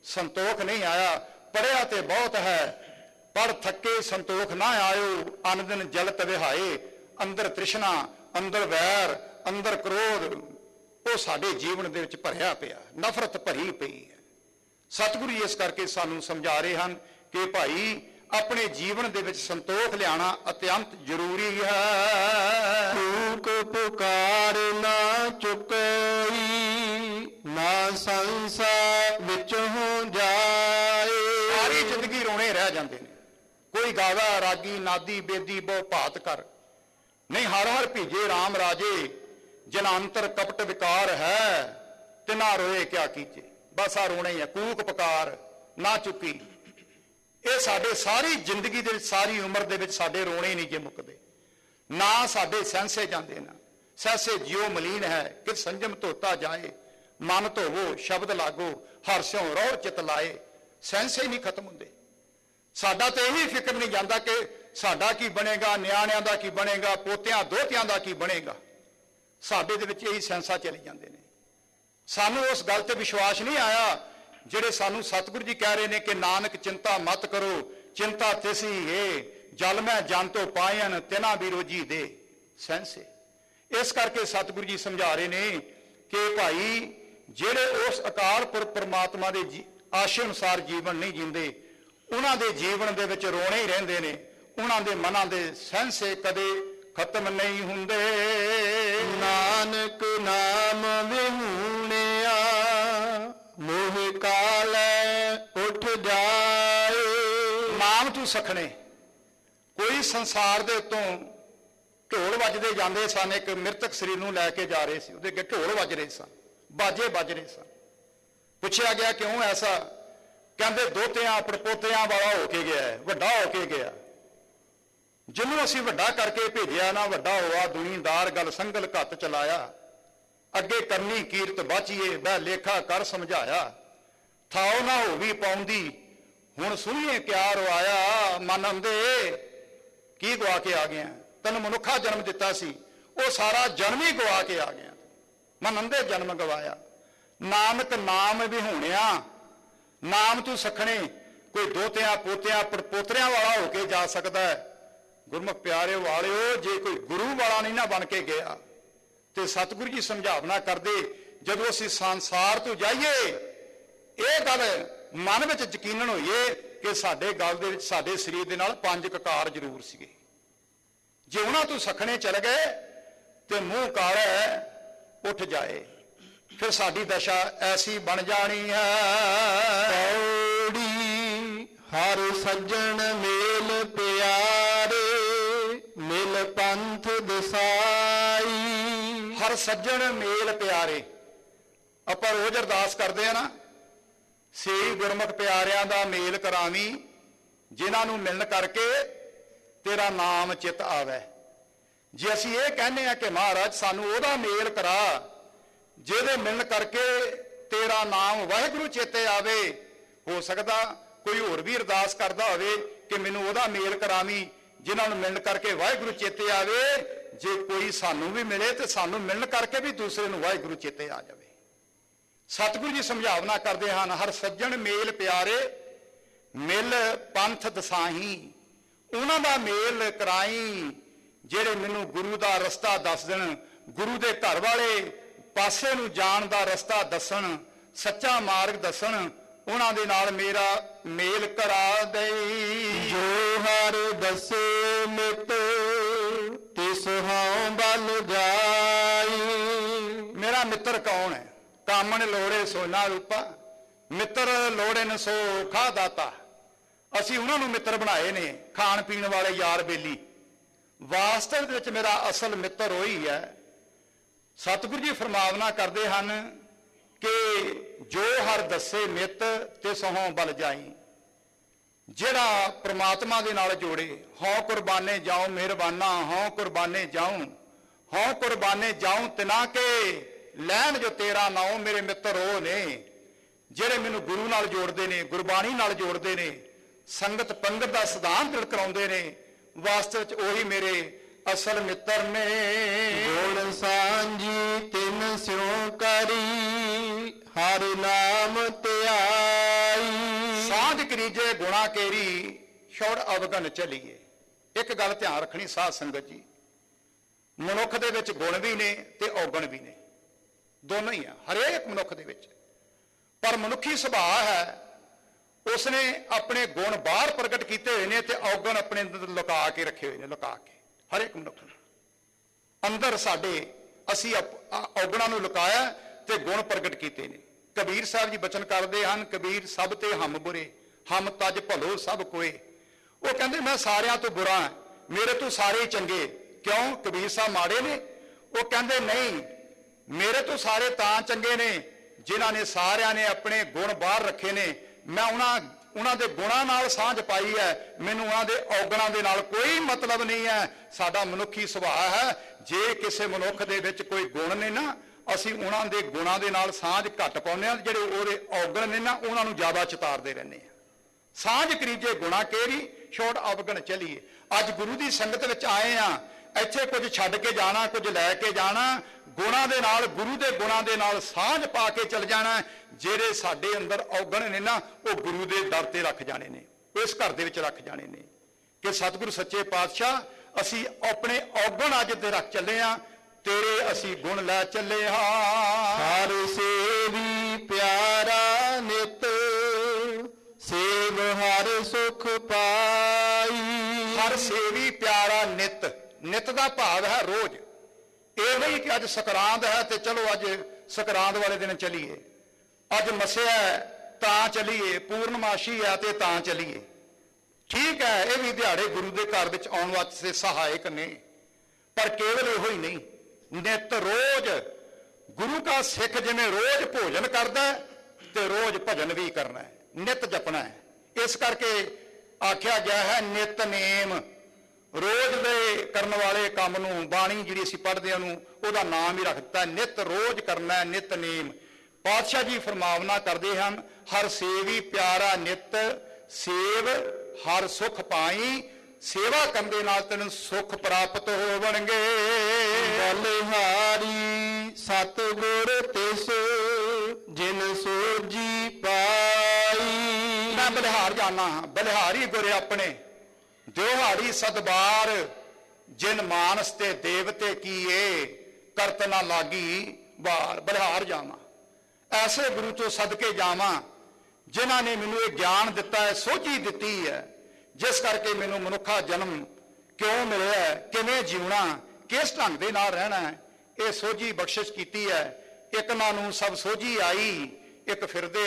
ਸੰਤੋਖ ਨਹੀਂ ਆਇਆ। ਪੜਿਆ ਤੇ ਬਹੁਤ ਹੈ, ਪੜ ਥੱਕੇ ਸੰਤੋਖ ਨਾ ਆਇਓ। ਅਨ ਦਿਨ ਜਲਤ ਵਿਹਾਏ, ਅੰਦਰ ਤ੍ਰਿਸ਼ਨਾ, ਅੰਦਰ ਵੈਰ, ਅੰਦਰ ਕ੍ਰੋਧ, ਉਹ ਸਾਡੇ ਜੀਵਨ ਦੇ ਵਿੱਚ ਭਰਿਆ ਪਿਆ, ਨਫ਼ਰਤ ਭਰੀ ਪਈ ਹੈ। ਸਤਿਗੁਰੂ ਜੀ ਇਸ ਕਰਕੇ ਸਾਨੂੰ ਸਮਝਾ ਰਹੇ ਹਨ ਕਿ ਭਾਈ ਆਪਣੇ ਜੀਵਨ ਦੇ ਵਿੱਚ ਸੰਤੋਖ ਲਿਆਣਾ ਅਤਿਅੰਤ ਜ਼ਰੂਰੀ ਹੈ। ਕੂਕ ਪੁਕਾਰ ਨਾ ਚੁਕਈ, ਨਾ ਸੰਸਾਰ ਵਿੱਚ ਹੋ ਜਾਏ। ਸਾਰੀ ਜ਼ਿੰਦਗੀ ਰੋਣੇ ਰਹਿ ਜਾਂਦੇ ਨੇ। ਕੋਈ ਗਾਵਾ ਰਾਗੀ ਨਾਦੀ ਬੇਦੀ ਬਹੁ ਭਾਤ ਕਰ, ਨਹੀਂ ਹਰ ਹਰ ਭੀਜੇ ਰਾਮ ਰਾਜੇ। ਜਨਾਂਤਰ ਕਪਟ ਵਿਕਾਰ ਹੈ, ਤਿਨਾ ਰੋਏ ਕਿਆ ਕੀਜੇ। ਬਸ ਆ ਰੋਣੇ ਹੀ ਹੈ, ਕੂਕ ਪੁਕਾਰ ਨਾ ਚੁੱਕੀ। ਇਹ ਸਾਡੇ ਸਾਰੀ ਜ਼ਿੰਦਗੀ ਦੇ ਵਿੱਚ, ਸਾਰੀ ਉਮਰ ਦੇ ਵਿੱਚ ਸਾਡੇ ਰੋਣੇ ਨਹੀਂ ਜੇ ਮੁੱਕਦੇ, ਨਾ ਸਾਡੇ ਸਹਿਸੇ ਜਾਂਦੇ ਨਾ। ਸਹਿਸੇ ਜਿਉ ਮਲੀਨ ਹੈ, ਕਿ ਸੰਜਮ ਧੋਤਾ ਜਾਏ। ਮਨ ਧੋਵੋ ਸ਼ਬਦ ਲਾਗੋ, ਹਰ ਸਿਉ ਰਹੁ ਚਿਤ ਲਾਏ। ਸਹਿਸੇ ਨਹੀਂ ਖਤਮ ਹੁੰਦੇ। ਸਾਡਾ ਤੇ ਇਹੀ ਫਿਕਰ ਨਹੀਂ ਜਾਂਦਾ ਕਿ ਸਾਡਾ ਕੀ ਬਣੇਗਾ, ਨਿਆਣਿਆਂ ਦਾ ਕੀ ਬਣੇਗਾ, ਪੋਤਿਆਂ ਦੋਤਿਆਂ ਦਾ ਕੀ ਬਣੇਗਾ। ਸਾਡੇ ਦੇ ਵਿੱਚ ਇਹੀ ਸੈਂਸਾ ਚਲੇ ਜਾਂਦੇ ਨੇ। ਸਾਨੂੰ ਉਸ ਗੱਲ ਤੇ ਵਿਸ਼ਵਾਸ ਨਹੀਂ ਆਇਆ ਜਿਹੜੇ ਸਾਨੂੰ ਸਤਿਗੁਰੂ ਜੀ ਕਹਿ ਰਹੇ ਨੇ ਕਿ ਨਾਨਕ ਚਿੰਤਾ ਮਤ ਕਰੋ, ਚਿੰਤਾ ਤਿਸੀ ਏ, ਜਲ ਮੈਂ ਜਨ ਤੋਂ ਪਾਇਨ ਤਿਨਾ ਵੀ ਰੋਜੀ ਦੇ ਸੈਂਸੇ। ਇਸ ਕਰਕੇ ਸਤਿਗੁਰੂ ਜੀ ਸਮਝਾ ਰਹੇ ਨੇ ਕਿ ਭਾਈ ਜਿਹੜੇ ਉਸ ਅਕਾਲ ਪੁਰਖ ਪਰਮਾਤਮਾ ਦੇ ਆਸ਼ੇ ਅਨੁਸਾਰ ਜੀਵਨ ਨਹੀਂ ਜੀਂਦੇ, ਉਹਨਾਂ ਦੇ ਜੀਵਨ ਦੇ ਵਿੱਚ ਰੋਣੇ ਹੀ ਰਹਿੰਦੇ ਨੇ। ਉਹਨਾਂ ਦੇ ਮਨਾਂ ਦੇ ਸਹਿਸੇ ਕਦੇ ਖਤਮ ਨਹੀਂ ਹੁੰਦੇ। ਨਾਨਕ ਨਾਮ ਵਿਹੂਣਿਆ, ਮੋਹ ਕਾਲੈ ਉੱਠ ਜਾਏ। ਨਾਮ ਤੂੰ ਸਖਣੇ। ਕੋਈ ਸੰਸਾਰ ਦੇ ਉੱਤੋਂ ਢੋਲ ਵੱਜਦੇ ਜਾਂਦੇ ਸਨ। ਇੱਕ ਮ੍ਰਿਤਕ ਸਰੀਰ ਨੂੰ ਲੈ ਕੇ ਜਾ ਰਹੇ ਸੀ, ਉਹਦੇ ਅੱਗੇ ਢੋਲ ਵੱਜ ਰਹੇ ਸਨ, ਬਾਜੇ ਵੱਜ ਰਹੇ ਸਨ। ਪੁੱਛਿਆ ਗਿਆ ਕਿਉਂ ਐਸਾ? ਕਹਿੰਦੇ ਦੋਤਿਆਂ ਪੜਪੋਤਿਆਂ ਵਾਲਾ ਹੋ ਕੇ ਗਿਆ, ਵੱਡਾ ਹੋ ਕੇ ਗਿਆ। ਜਿਹਨੂੰ ਅਸੀਂ ਵੱਡਾ ਕਰਕੇ ਭੇਜਿਆ ਨਾ ਵੱਡਾ ਹੋਆ ਦੁਨੀਦਾਰ, ਗੱਲ ਸੰਗਲ ਘੱਤ ਚਲਾਇਆ। ਅੱਗੇ ਕਰਨੀ ਕੀਰਤ ਬਾਚੀਏ, ਬਹਿ ਲੇਖਾ ਕਰ ਸਮਝਾਇਆ। ਥਾਓ ਨਾ ਹੋਵੀ ਪਾਉਂਦੀ, ਹੁਣ ਸੁਣੀਏ ਕਿਆ ਰਵਾਇਆ। ਮਨ ਅੰਦੇ ਕੀ ਗਵਾ ਕੇ ਆ ਗਿਆ? ਤੈਨੂੰ ਮਨੁੱਖਾ ਜਨਮ ਦਿੱਤਾ ਸੀ, ਉਹ ਸਾਰਾ ਜਨਮ ਹੀ ਗਵਾ ਕੇ ਆ ਗਿਆ। ਮਨ ਅੰਦੇ ਜਨਮ ਗਵਾਇਆ। ਨਾਨਕ ਨਾਮ ਵਿਹੂਣਿਆ, ਨਾਮ ਤੂੰ ਸਖਣੇ। ਕੋਈ ਦੋਤਿਆਂ ਪੋਤਿਆਂ ਪੜਪੋਤਰਿਆਂ ਵਾਲਾ ਹੋ ਕੇ ਜਾ ਸਕਦਾ ਹੈ। ਗੁਰਮੁਖ ਪਿਆਰੇ ਵਾਲਿਓ, ਜੇ ਕੋਈ ਗੁਰੂ ਵਾਲਾ ਨਹੀਂ ਨਾ ਬਣ ਕੇ ਗਿਆ ਤੇ ਸਤਿਗੁਰੂ ਜੀ ਸਮਝਾਵਨਾ ਕਰਦੇ, ਜਦੋਂ ਅਸੀਂ ਸੰਸਾਰ ਤੋਂ ਜਾਈਏ ਇਹ ਗੱਲ ਮਨ ਵਿੱਚ ਯਕੀਨਨ ਹੋਈਏ ਕਿ ਸਾਡੇ ਗਲ ਦੇ ਵਿੱਚ, ਸਾਡੇ ਸਰੀਰ ਦੇ ਨਾਲ ਪੰਜ ਕਕਾਰ ਜ਼ਰੂਰ ਸੀਗੇ। ਜੇ ਉਹਨਾਂ ਤੋਂ ਸਖਣੇ ਚਲੇ ਗਏ ਤੇ ਮੂੰਹ ਕਾਲਾ ਉੱਠ ਜਾਏ, ਫਿਰ ਸਾਡੀ ਦਸ਼ਾ ਐਸੀ ਬਣ ਜਾਣੀ ਹੈ। ਕੌੜੀ ਹਰ ਸੱਜਣ ਮੇਲ ਪਿਆਰੇ, ਮਿਲ ਪੰਥ ਦਸਾਈ। ਹਰ ਸੱਜਣ ਮੇਲ ਪਿਆਰੇ। ਆਪਾਂ ਰੋਜ਼ ਅਰਦਾਸ ਕਰਦੇ ਆ ਨਾ, ਸੇਈ ਗੁਰਮੁਖ ਪਿਆਰਿਆਂ ਦਾ ਮੇਲ ਕਰਾਵੀਂ, ਜਿਨ੍ਹਾਂ ਨੂੰ ਮਿਲਣ ਕਰਕੇ ਤੇਰਾ ਨਾਮ ਚਿਤ ਆਵੇ। ਜੇ ਅਸੀਂ ਇਹ ਕਹਿੰਦੇ ਆ ਕਿ ਮਹਾਰਾਜ ਸਾਨੂੰ ਉਹਦਾ ਮੇਲ ਕਰਾ ਜਿਹਦੇ ਮਿਲਣ ਕਰਕੇ ਤੇਰਾ ਨਾਮ ਵਾਹਿਗੁਰੂ ਚੇਤੇ ਆਵੇ, ਹੋ ਸਕਦਾ ਕੋਈ ਹੋਰ ਵੀ ਅਰਦਾਸ ਕਰਦਾ ਹੋਵੇ ਕਿ ਮੈਨੂੰ ਉਹਦਾ ਮੇਲ ਕਰਾਵੀਂ ਜਿਨ੍ਹਾਂ ਨੂੰ ਮਿਲਣ ਕਰਕੇ ਵਾਹਿਗੁਰੂ ਚੇਤੇ ਆਵੇ। ਜੇ ਕੋਈ ਸਾਨੂੰ ਵੀ ਮਿਲੇ ਤੇ ਸਾਨੂੰ ਮਿਲਣ ਕਰਕੇ ਵੀ ਦੂਸਰੇ ਨੂੰ ਵਾਹਿਗੁਰੂ ਚੇਤੇ ਆ ਜਾਵੇ। ਸਤਿਗੁਰੂ ਜੀ ਸਮਝਾਵਨਾ ਕਰਦੇ ਹਨ, ਹਰ ਸੱਜਣ ਮੇਲ ਪਿਆਰੇ, ਮਿਲ ਪੰਥ ਦਸਾਹੀ। ਉਹਨਾਂ ਦਾ ਮੇਲ ਕਰਾਈ ਜਿਹੜੇ ਮੈਨੂੰ ਗੁਰੂ ਦਾ ਰਸਤਾ ਦੱਸ ਦੇਣ, ਗੁਰੂ ਦੇ ਘਰ ਵਾਲੇ ਪਾਸੇ ਨੂੰ ਜਾਣ ਦਾ ਰਸਤਾ ਦੱਸਣ, ਸੱਚਾ ਮਾਰਗ ਦੱਸਣ। ਉਹਨਾਂ ਦੇ ਨਾਲ ਮੇਰਾ ਮੇਲ ਕਰਾ ਦੇਈ। ਜੋ ਹਰ ਦਸੇ ਮਿਤ ਤਿਸ ਹਉ ਬਲ ਜਾਈ। ਮੇਰਾ ਮਿੱਤਰ ਕੌਣ ਹੈ? ਕਾਮਣ ਲੋੜੇ ਸੋਨਾ ਰੂਪਾ, ਮਿੱਤਰ ਲੋੜੇ ਨ ਸੋ ਖਾ ਦਾਤਾ। ਅਸੀਂ ਉਹਨਾਂ ਨੂੰ ਮਿੱਤਰ ਬਣਾਏ ਨੇ, ਖਾਣ ਪੀਣ ਵਾਲੇ ਯਾਰ ਬੇਲੀ। ਵਾਸਤਵ ਦੇ ਵਿੱਚ ਮੇਰਾ ਅਸਲ ਮਿੱਤਰ ਉਹੀ ਹੈ। ਸਤਿਗੁਰੂ ਜੀ ਫਰਮਾਵਨਾ ਕਰਦੇ ਹਨ ਕਿ ਜੋ ਹਰ ਦੱਸੇ ਮਿੱਤ ਤੇ ਸਹੁੰ ਬਲ ਜਾਈ। ਜਿਹੜਾ ਪ੍ਰਮਾਤਮਾ ਦੇ ਨਾਲ ਜੋੜੇ, ਹਉ ਕੁਰਬਾਨੇ ਜਾਉ ਮਿਹਰਬਾਨਾ, ਹਉ ਕੁਰਬਾਨੇ ਜਾਉ, ਹਉ ਕੁਰਬਾਨੇ ਜਾਉ ਤਿਨਾ ਕੇ ਲੈਣ ਜੋ ਤੇਰਾ ਨਾਉ। ਮੇਰੇ ਮਿੱਤਰ ਉਹ ਨੇ ਜਿਹੜੇ ਮੈਨੂੰ ਗੁਰੂ ਨਾਲ ਜੋੜਦੇ ਨੇ, ਗੁਰਬਾਣੀ ਨਾਲ ਜੋੜਦੇ ਨੇ, ਸੰਗਤ ਪੰਗਤ ਦਾ ਸਿਧਾਂਤ ਤਿਲ ਕਰਾਉਂਦੇ ਨੇ। ਵਾਸਤਵ ਵਿੱਚ ਉਹੀ ਮੇਰੇ ਅਸਲ ਮਿੱਤਰ ਨੇ। ਗੋਲ ਸਾਂਝੀ ਤਿਨ ਸਿਉ ਕਰੀ, ਹਰ ਨਾਮ ਧਿਆਈ। ਕੀਜੇ ਗੁਣਾ ਕੇਰੀ ਛੋੜ ਅਵਗਨ ਚਲੀਏ। ਇੱਕ ਗੱਲ ਧਿਆਨ ਰੱਖਣੀ ਸਾਧ ਸੰਗਤ ਜੀ, ਮਨੁੱਖ ਦੇ ਵਿੱਚ ਗੁਣ ਵੀ ਨੇ ਤੇ ਔਗਣ ਵੀ ਨੇ, ਦੋਨੋਂ ਹੀ ਆ ਹਰੇਕ ਮਨੁੱਖ ਦੇ ਵਿੱਚ। ਪਰ ਮਨੁੱਖੀ ਸੁਭਾਅ ਹੈ, ਉਸਨੇ ਆਪਣੇ ਗੁਣ ਬਾਹਰ ਪ੍ਰਗਟ ਕੀਤੇ ਹੋਏ ਨੇ ਤੇ ਔਗਣ ਆਪਣੇ ਅੰਦਰ ਲੁਕਾ ਕੇ ਰੱਖੇ ਹੋਏ ਨੇ, ਲੁਕਾ ਕੇ। ਹਰੇਕ ਮਨੁੱਖ ਨੂੰ ਅੰਦਰ ਸਾਡੇ ਅਸੀਂ ਔਗਣਾਂ ਨੂੰ ਲੁਕਾਇਆ ਤੇ ਗੁਣ ਪ੍ਰਗਟ ਕੀਤੇ ਨੇ। ਕਬੀਰ ਸਾਹਿਬ ਜੀ ਬਚਨ ਕਰਦੇ ਹਨ, ਕਬੀਰ ਸਭ ਤੇ ਹਮ ਬੁਰੇ, ਹਮ ਤਜ ਭਲੋ ਸਭ ਕੋਏ। ਉਹ ਕਹਿੰਦੇ ਮੈਂ ਸਾਰਿਆਂ ਤੋਂ ਬੁਰਾ ਹਾਂ, ਮੇਰੇ ਤੋਂ ਸਾਰੇ ਹੀ ਚੰਗੇ। ਕਿਉਂ? ਕਬੀਰ ਸਾਹਿਬ ਮਾੜੇ ਨੇ? ਉਹ ਕਹਿੰਦੇ ਨਹੀਂ, ਮੇਰੇ ਤੋਂ ਸਾਰੇ ਤਾਂ ਚੰਗੇ ਨੇ ਜਿਨ੍ਹਾਂ ਨੇ ਸਾਰਿਆਂ ਨੇ ਆਪਣੇ ਗੁਣ ਬਾਹਰ ਰੱਖੇ ਨੇ। ਮੈਂ ਉਹਨਾਂ ਉਹਨਾਂ ਦੇ ਗੁਣਾਂ ਨਾਲ ਸਾਂਝ ਪਾਈ ਹੈ, ਮੈਨੂੰ ਉਹਨਾਂ ਦੇ ਔਗਣਾਂ ਦੇ ਨਾਲ ਕੋਈ ਮਤਲਬ ਨਹੀਂ ਹੈ। ਸਾਡਾ ਮਨੁੱਖੀ ਸੁਭਾਅ ਹੈ, ਜੇ ਕਿਸੇ ਮਨੁੱਖ ਦੇ ਵਿੱਚ ਕੋਈ ਗੁਣ ਨੇ ਨਾ, ਅਸੀਂ ਉਹਨਾਂ ਦੇ ਗੁਣਾਂ ਦੇ ਨਾਲ ਸਾਂਝ ਘੱਟ ਪਾਉਂਦੇ ਹਾਂ, ਜਿਹੜੇ ਉਹਦੇ ਔਗਣ ਨੇ ਨਾ ਉਹਨਾਂ ਨੂੰ ਜ਼ਿਆਦਾ ਚਿਤਾਰਦੇ ਰਹਿੰਦੇ ਹਾਂ। ਸਾਂਝ ਕਰੀਜੇ ਗੁਣਾ ਕੇਰੀ ਛੋੜ ਅਵਗਣ ਚਲੀਏ। ਅੱਜ ਗੁਰੂ ਦੀ ਸੰਗਤ ਵਿੱਚ ਆਏ ਆ, ਇੱਥੇ ਕੁਝ ਛੱਡ ਕੇ ਜਾਣਾ, ਕੁਝ ਲੈ ਕੇ ਜਾਣਾ, ਗੁਣਾਂ ਦੇ ਨਾਲ, ਗੁਰੂ ਦੇ ਗੁਣਾਂ ਦੇ ਨਾਲ ਸਾਂਝ ਪਾ ਕੇ ਚੱਲ ਜਾਣਾ। ਜਿਹੜੇ ਸਾਡੇ ਅੰਦਰ ਔਗਣ ਨੇ ਨਾ, ਉਹ ਗੁਰੂ ਦੇ ਦਰ ਤੇ ਰੱਖ ਜਾਣੇ ਨੇ, ਇਸ ਘਰ ਦੇ ਵਿੱਚ ਰੱਖ ਜਾਣੇ ਨੇ। ਕਿ ਸਤਿਗੁਰੂ ਸੱਚੇ ਪਾਤਸ਼ਾਹ, ਅਸੀਂ ਆਪਣੇ ਔਗਣ ਅੱਜ ਤੇ ਰੱਖ ਚੱਲੇ ਆ, ਤੇਰੇ ਅਸੀਂ ਗੁਣ ਲੈ ਚੱਲੇ ਹਾਂ। ਹਰ ਸੇਵੀ ਪਿਆਰਾ ਨਿਤ, ਸੇਵ ਹਰ ਸੁਖ ਪਾਈ। ਹਰ ਸੇਵੀ ਪਿਆਰਾ ਨਿਤ, ਨਿਤ ਦਾ ਭਾਵ ਹੈ ਰੋਜ਼। ਇਹ ਨਹੀਂ ਕਿ ਅੱਜ ਸਕਰਾਂਦ ਹੈ ਤੇ ਚਲੋ ਅੱਜ ਸਕਰਾਂਦ ਵਾਲੇ ਦਿਨ ਚੱਲੀਏ, ਅੱਜ ਮੱਸਿਆ ਤਾਂ ਚੱਲੀਏ, ਪੂਰਨਮਾਸ਼ੀ ਹੈ ਤੇ ਤਾਂ ਚੱਲੀਏ। ਠੀਕ ਹੈ, ਇਹ ਵੀ ਦਿਹਾੜੇ ਗੁਰੂ ਦੇ ਘਰ ਵਿੱਚ ਆਉਣ ਵਾਸਤੇ ਸਹਾਇਕ ਨੇ, ਪਰ ਕੇਵਲ ਇਹੋ ਹੀ ਨਹੀਂ, ਨਿਤ ਰੋਜ਼ ਗੁਰੂ ਦਾ ਸਿੱਖ ਜਿਵੇਂ ਰੋਜ਼ ਭੋਜਨ ਕਰਦਾ ਤੇ ਰੋਜ਼ ਭਜਨ ਵੀ ਕਰਨਾ ਹੈ, ਨਿਤ ਜਪਣਾ ਹੈ। ਇਸ ਕਰਕੇ ਆਖਿਆ ਗਿਆ ਹੈ ਨਿਤਨੇਮ, ਰੋਜ਼ ਦੇ ਕਰਨ ਵਾਲੇ ਕੰਮ ਨੂੰ, ਬਾਣੀ ਜਿਹੜੀ ਅਸੀਂ ਪੜ੍ਹਦੇ ਹਾਂ ਉਹਨੂੰ, ਉਹਦਾ ਨਾਮ ਹੀ ਰੱਖ ਦਿੱਤਾ, ਨਿਤ ਰੋਜ਼ ਕਰਨਾ, ਨਿਤਨੇਮ। ਪਾਤਸ਼ਾਹ ਜੀ ਫਰਮਾਵਨਾ ਕਰਦੇ ਹਨ, ਹਰ ਸੇਵੀ ਪਿਆਰਾ ਨਿਤ, ਸੇਵ ਹਰ ਸੁਖ ਪਾਈ। ਸੇਵਾ ਕਰਨ ਦੇ ਨਾਲ ਤੈਨੂੰ ਸੁਖ ਪ੍ਰਾਪਤ ਹੋਵਣਗੇ। ਬਲਿਹਾਰੀ ਸਤਿਗੁਰ ਤਿਸ ਜਿਨ ਸੋਜੀ ਪਾਈ। ਮੈਂ ਬਲਿਹਾਰ ਜਾਣਾ ਹਾਂ, ਬਲਿਹਾਰੀ ਗੁਰੇ ਆਪਣੇ, ਦਿਹਾੜੀ ਸਦਬਾਰ ਜਿਨ ਮਾਨਸ ਤੇ ਦੇਵਤੇ ਕੀਏ, ਕਰਤ ਨਾ ਲਾਗੀ ਬਾਰ। ਬਲਿਹਾਰ ਜਾਵਾਂ, ਐਸੇ ਗੁਰੂ ਤੋਂ ਸਦਕੇ ਜਾਵਾਂ ਜਿਨ੍ਹਾਂ ਨੇ ਮੈਨੂੰ ਇਹ ਗਿਆਨ ਦਿੱਤਾ ਹੈ, ਸੋਝੀ ਦਿੱਤੀ ਹੈ, ਜਿਸ ਕਰਕੇ ਮੈਨੂੰ ਮਨੁੱਖਾ ਜਨਮ ਕਿਉਂ ਮਿਲਿਆ, ਕਿਵੇਂ ਜਿਉਣਾ, ਕਿਸ ਢੰਗ ਦੇ ਨਾਲ ਰਹਿਣਾ ਹੈ, ਇਹ ਸੋਝੀ ਬਖਸ਼ਿਸ਼ ਕੀਤੀ ਹੈ। ਇੱਕ ਨਾ ਨੂੰ ਸਭ ਸੋਝੀ ਆਈ, ਇੱਕ ਫਿਰਦੇ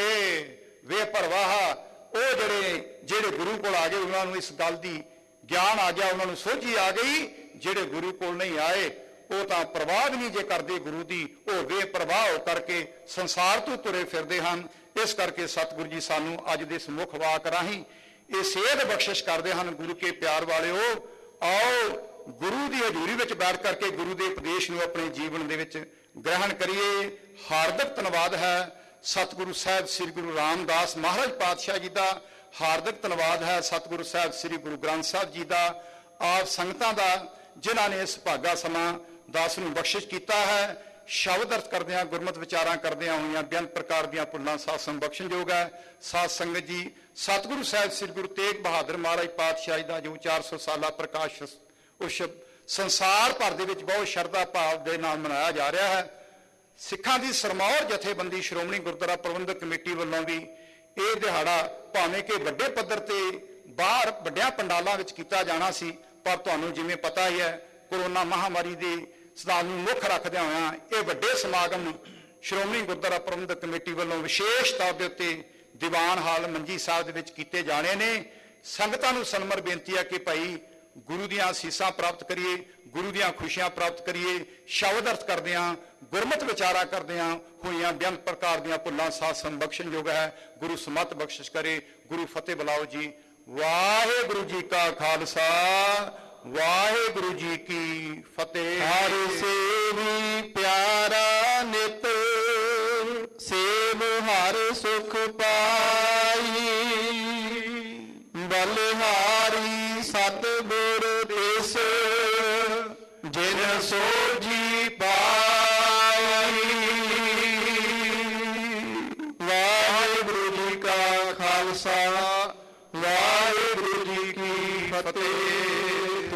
ਵੇ ਭਰਵਾਹ। ਉਹ ਜਿਹੜੇ ਜਿਹੜੇ ਗੁਰੂ ਕੋਲ ਆ ਗਏ ਉਹਨਾਂ ਨੂੰ ਇਸ ਗੱਲ ਦੀ ਗਿਆਨ ਆ ਗਿਆ, ਉਹਨਾਂ ਨੂੰ ਸੋਝੀ ਆ ਗਈ। ਜਿਹੜੇ ਗੁਰੂ ਕੋਲ ਨਹੀਂ ਆਏ ਉਹ ਤਾਂ ਪ੍ਰਵਾਹ ਨਹੀਂ ਜੇ ਕਰਦੇ ਗੁਰੂ ਦੀ, ਉਹ ਬੇਪਰਵਾਹ ਕਰਕੇ ਸੰਸਾਰ ਤੋਂ ਤੁਰੇ ਫਿਰਦੇ ਹਨ। ਇਸ ਕਰਕੇ ਸਤਿਗੁਰੂ ਜੀ ਸਾਨੂੰ ਅੱਜ ਦੇ ਸਮੁੱਖ ਵਾਕ ਰਾਹੀਂ ਇਹ ਸੇਧ ਬਖਸ਼ਿਸ਼ ਕਰਦੇ ਹਨ, ਗੁਰੂ ਕੇ ਪਿਆਰ ਵਾਲਿਓ, ਆਓ ਗੁਰੂ ਦੀ ਹਜ਼ੂਰੀ ਵਿੱਚ ਬੈਠ ਕਰਕੇ ਗੁਰੂ ਦੇ ਉਪਦੇਸ਼ ਨੂੰ ਆਪਣੇ ਜੀਵਨ ਦੇ ਵਿੱਚ ਗ੍ਰਹਿਣ ਕਰੀਏ। ਹਾਰਦਿਕ ਧੰਨਵਾਦ ਹੈ ਸਤਿਗੁਰੂ ਸਾਹਿਬ ਸ੍ਰੀ ਗੁਰੂ ਰਾਮਦਾਸ ਮਹਾਰਾਜ ਪਾਤਸ਼ਾਹ ਜੀ ਦਾ, ਹਾਰਦਿਕ ਧੰਨਵਾਦ ਹੈ ਸਤਿਗੁਰੂ ਸਾਹਿਬ ਸ੍ਰੀ ਗੁਰੂ ਗ੍ਰੰਥ ਸਾਹਿਬ ਜੀ ਦਾ, ਆਪ ਸੰਗਤਾਂ ਦਾ, ਜਿਨ੍ਹਾਂ ਨੇ ਇਸ ਭਾਗਾ ਸਮਾਂ ਦਾਸ ਨੂੰ ਬਖਸ਼ਿਸ਼ ਕੀਤਾ ਹੈ। ਸ਼ਬਦ ਅਰਥ ਕਰਦਿਆਂ, ਗੁਰਮਤਿ ਵਿਚਾਰਾਂ ਕਰਦਿਆਂ ਹੋਈਆਂ ਬੇਅੰਤ ਪ੍ਰਕਾਰ ਦੀਆਂ ਭੁੱਲਾਂ ਸਾਧ ਸੰਗ ਬਖਸ਼ਣਯੋਗ ਹੈ। ਸਾਧ ਸੰਗਤ ਜੀ, ਸਤਿਗੁਰੂ ਸਾਹਿਬ ਸ੍ਰੀ ਗੁਰੂ ਤੇਗ ਬਹਾਦਰ ਮਹਾਰਾਜ ਪਾਤਸ਼ਾਹ ਜੀ ਦਾ ਜੋ ਚਾਰ ਸੌ ਸਾਲਾ ਪ੍ਰਕਾਸ਼ ਉਤਸਵ ਸੰਸਾਰ ਭਰ ਦੇ ਵਿੱਚ ਬਹੁਤ ਸ਼ਰਧਾ ਭਾਵ ਦੇ ਨਾਲ ਮਨਾਇਆ ਜਾ ਰਿਹਾ ਹੈ। ਸਿੱਖਾਂ ਦੀ ਸਰਮੌਰ ਜਥੇਬੰਦੀ ਸ਼੍ਰੋਮਣੀ ਗੁਰਦੁਆਰਾ ਪ੍ਰਬੰਧਕ ਕਮੇਟੀ ਵੱਲੋਂ ਵੀ ਇਹ ਦਿਹਾੜਾ ਭਾਵੇਂ ਕਿ ਵੱਡੇ ਪੱਧਰ ਤੇ ਬਾਹਰ ਵੱਡਿਆਂ ਪੰਡਾਲਾਂ ਵਿੱਚ ਕੀਤਾ ਜਾਣਾ ਸੀ, ਪਰ ਤੁਹਾਨੂੰ ਜਿਵੇਂ ਪਤਾ ਹੀ ਹੈ, ਕੋਰੋਨਾ ਮਹਾਮਾਰੀ ਦੇ ਸਥਾਨ ਨੂੰ ਮੁੱਖ ਰੱਖਦਿਆਂ ਹੋਇਆਂ ਇਹ ਵੱਡੇ ਸਮਾਗਮ ਸ਼੍ਰੋਮਣੀ ਗੁਰਦੁਆਰਾ ਪ੍ਰਬੰਧਕ ਕਮੇਟੀ ਵੱਲੋਂ ਵਿਸ਼ੇਸ਼ ਤੌਰ ਦੇ ਉੱਤੇ ਦੀਵਾਨ ਹਾਲ ਮੰਜੀ ਸਾਹਿਬ ਦੇ ਵਿੱਚ ਕੀਤੇ ਜਾਣੇ ਨੇ। ਸੰਗਤਾਂ ਨੂੰ ਸਨਮਰ ਬੇਨਤੀ ਹੈ ਕਿ ਭਾਈ ਗੁਰੂ ਦੀਆਂ ਅਸੀਸਾਂ ਪ੍ਰਾਪਤ ਕਰੀਏ, ਗੁਰੂ ਦੀਆਂ ਖੁਸ਼ੀਆਂ ਪ੍ਰਾਪਤ ਕਰੀਏ। ਸ਼ਬਦ ਅਰਥ ਕਰਦਿਆਂ, ਗੁਰਮਤਿ ਵਿਚਾਰਾ ਕਰਦਿਆਂ ਹੋਈਆਂ ਬੇਅੰਤ ਪ੍ਰਕਾਰ ਦੀਆਂ ਭੁੱਲਾਂ ਸਾਧ ਸੰਗ ਬਖਸ਼ਣਯੋਗ ਹੈ। ਗੁਰੂ ਸਮਤ ਬਖਸ਼ਿਸ਼ ਕਰੇ। ਗੁਰੂ ਫਤਿਹ ਬੁਲਾਓ ਜੀ। ਵਾਹਿਗੁਰੂ ਜੀ ਕਾ ਖਾਲਸਾ, ਵਾਹਿਗੁਰੂ ਜੀ ਕੀ ਫਤਿਹ। ਹਰ ਸੇਵੀ ਪਿਆਰਾ ਨਿਤ, ਸੇਵ ਹਰ ਸੁਖ ਪਾਈ। ਬਲਿਹਾਰੀ ਸਤਿਗੁਰ ਤਿਸ ਜਿਨ ਸੋਝੀ ਪਾਈ। ਵਾਹਿਗੁਰੂ ਜੀ ਕਾ ਖਾਲਸਾ, ਵਾਹਿਗੁਰੂ ਜੀ ਕੀ ਫਤਿਹ।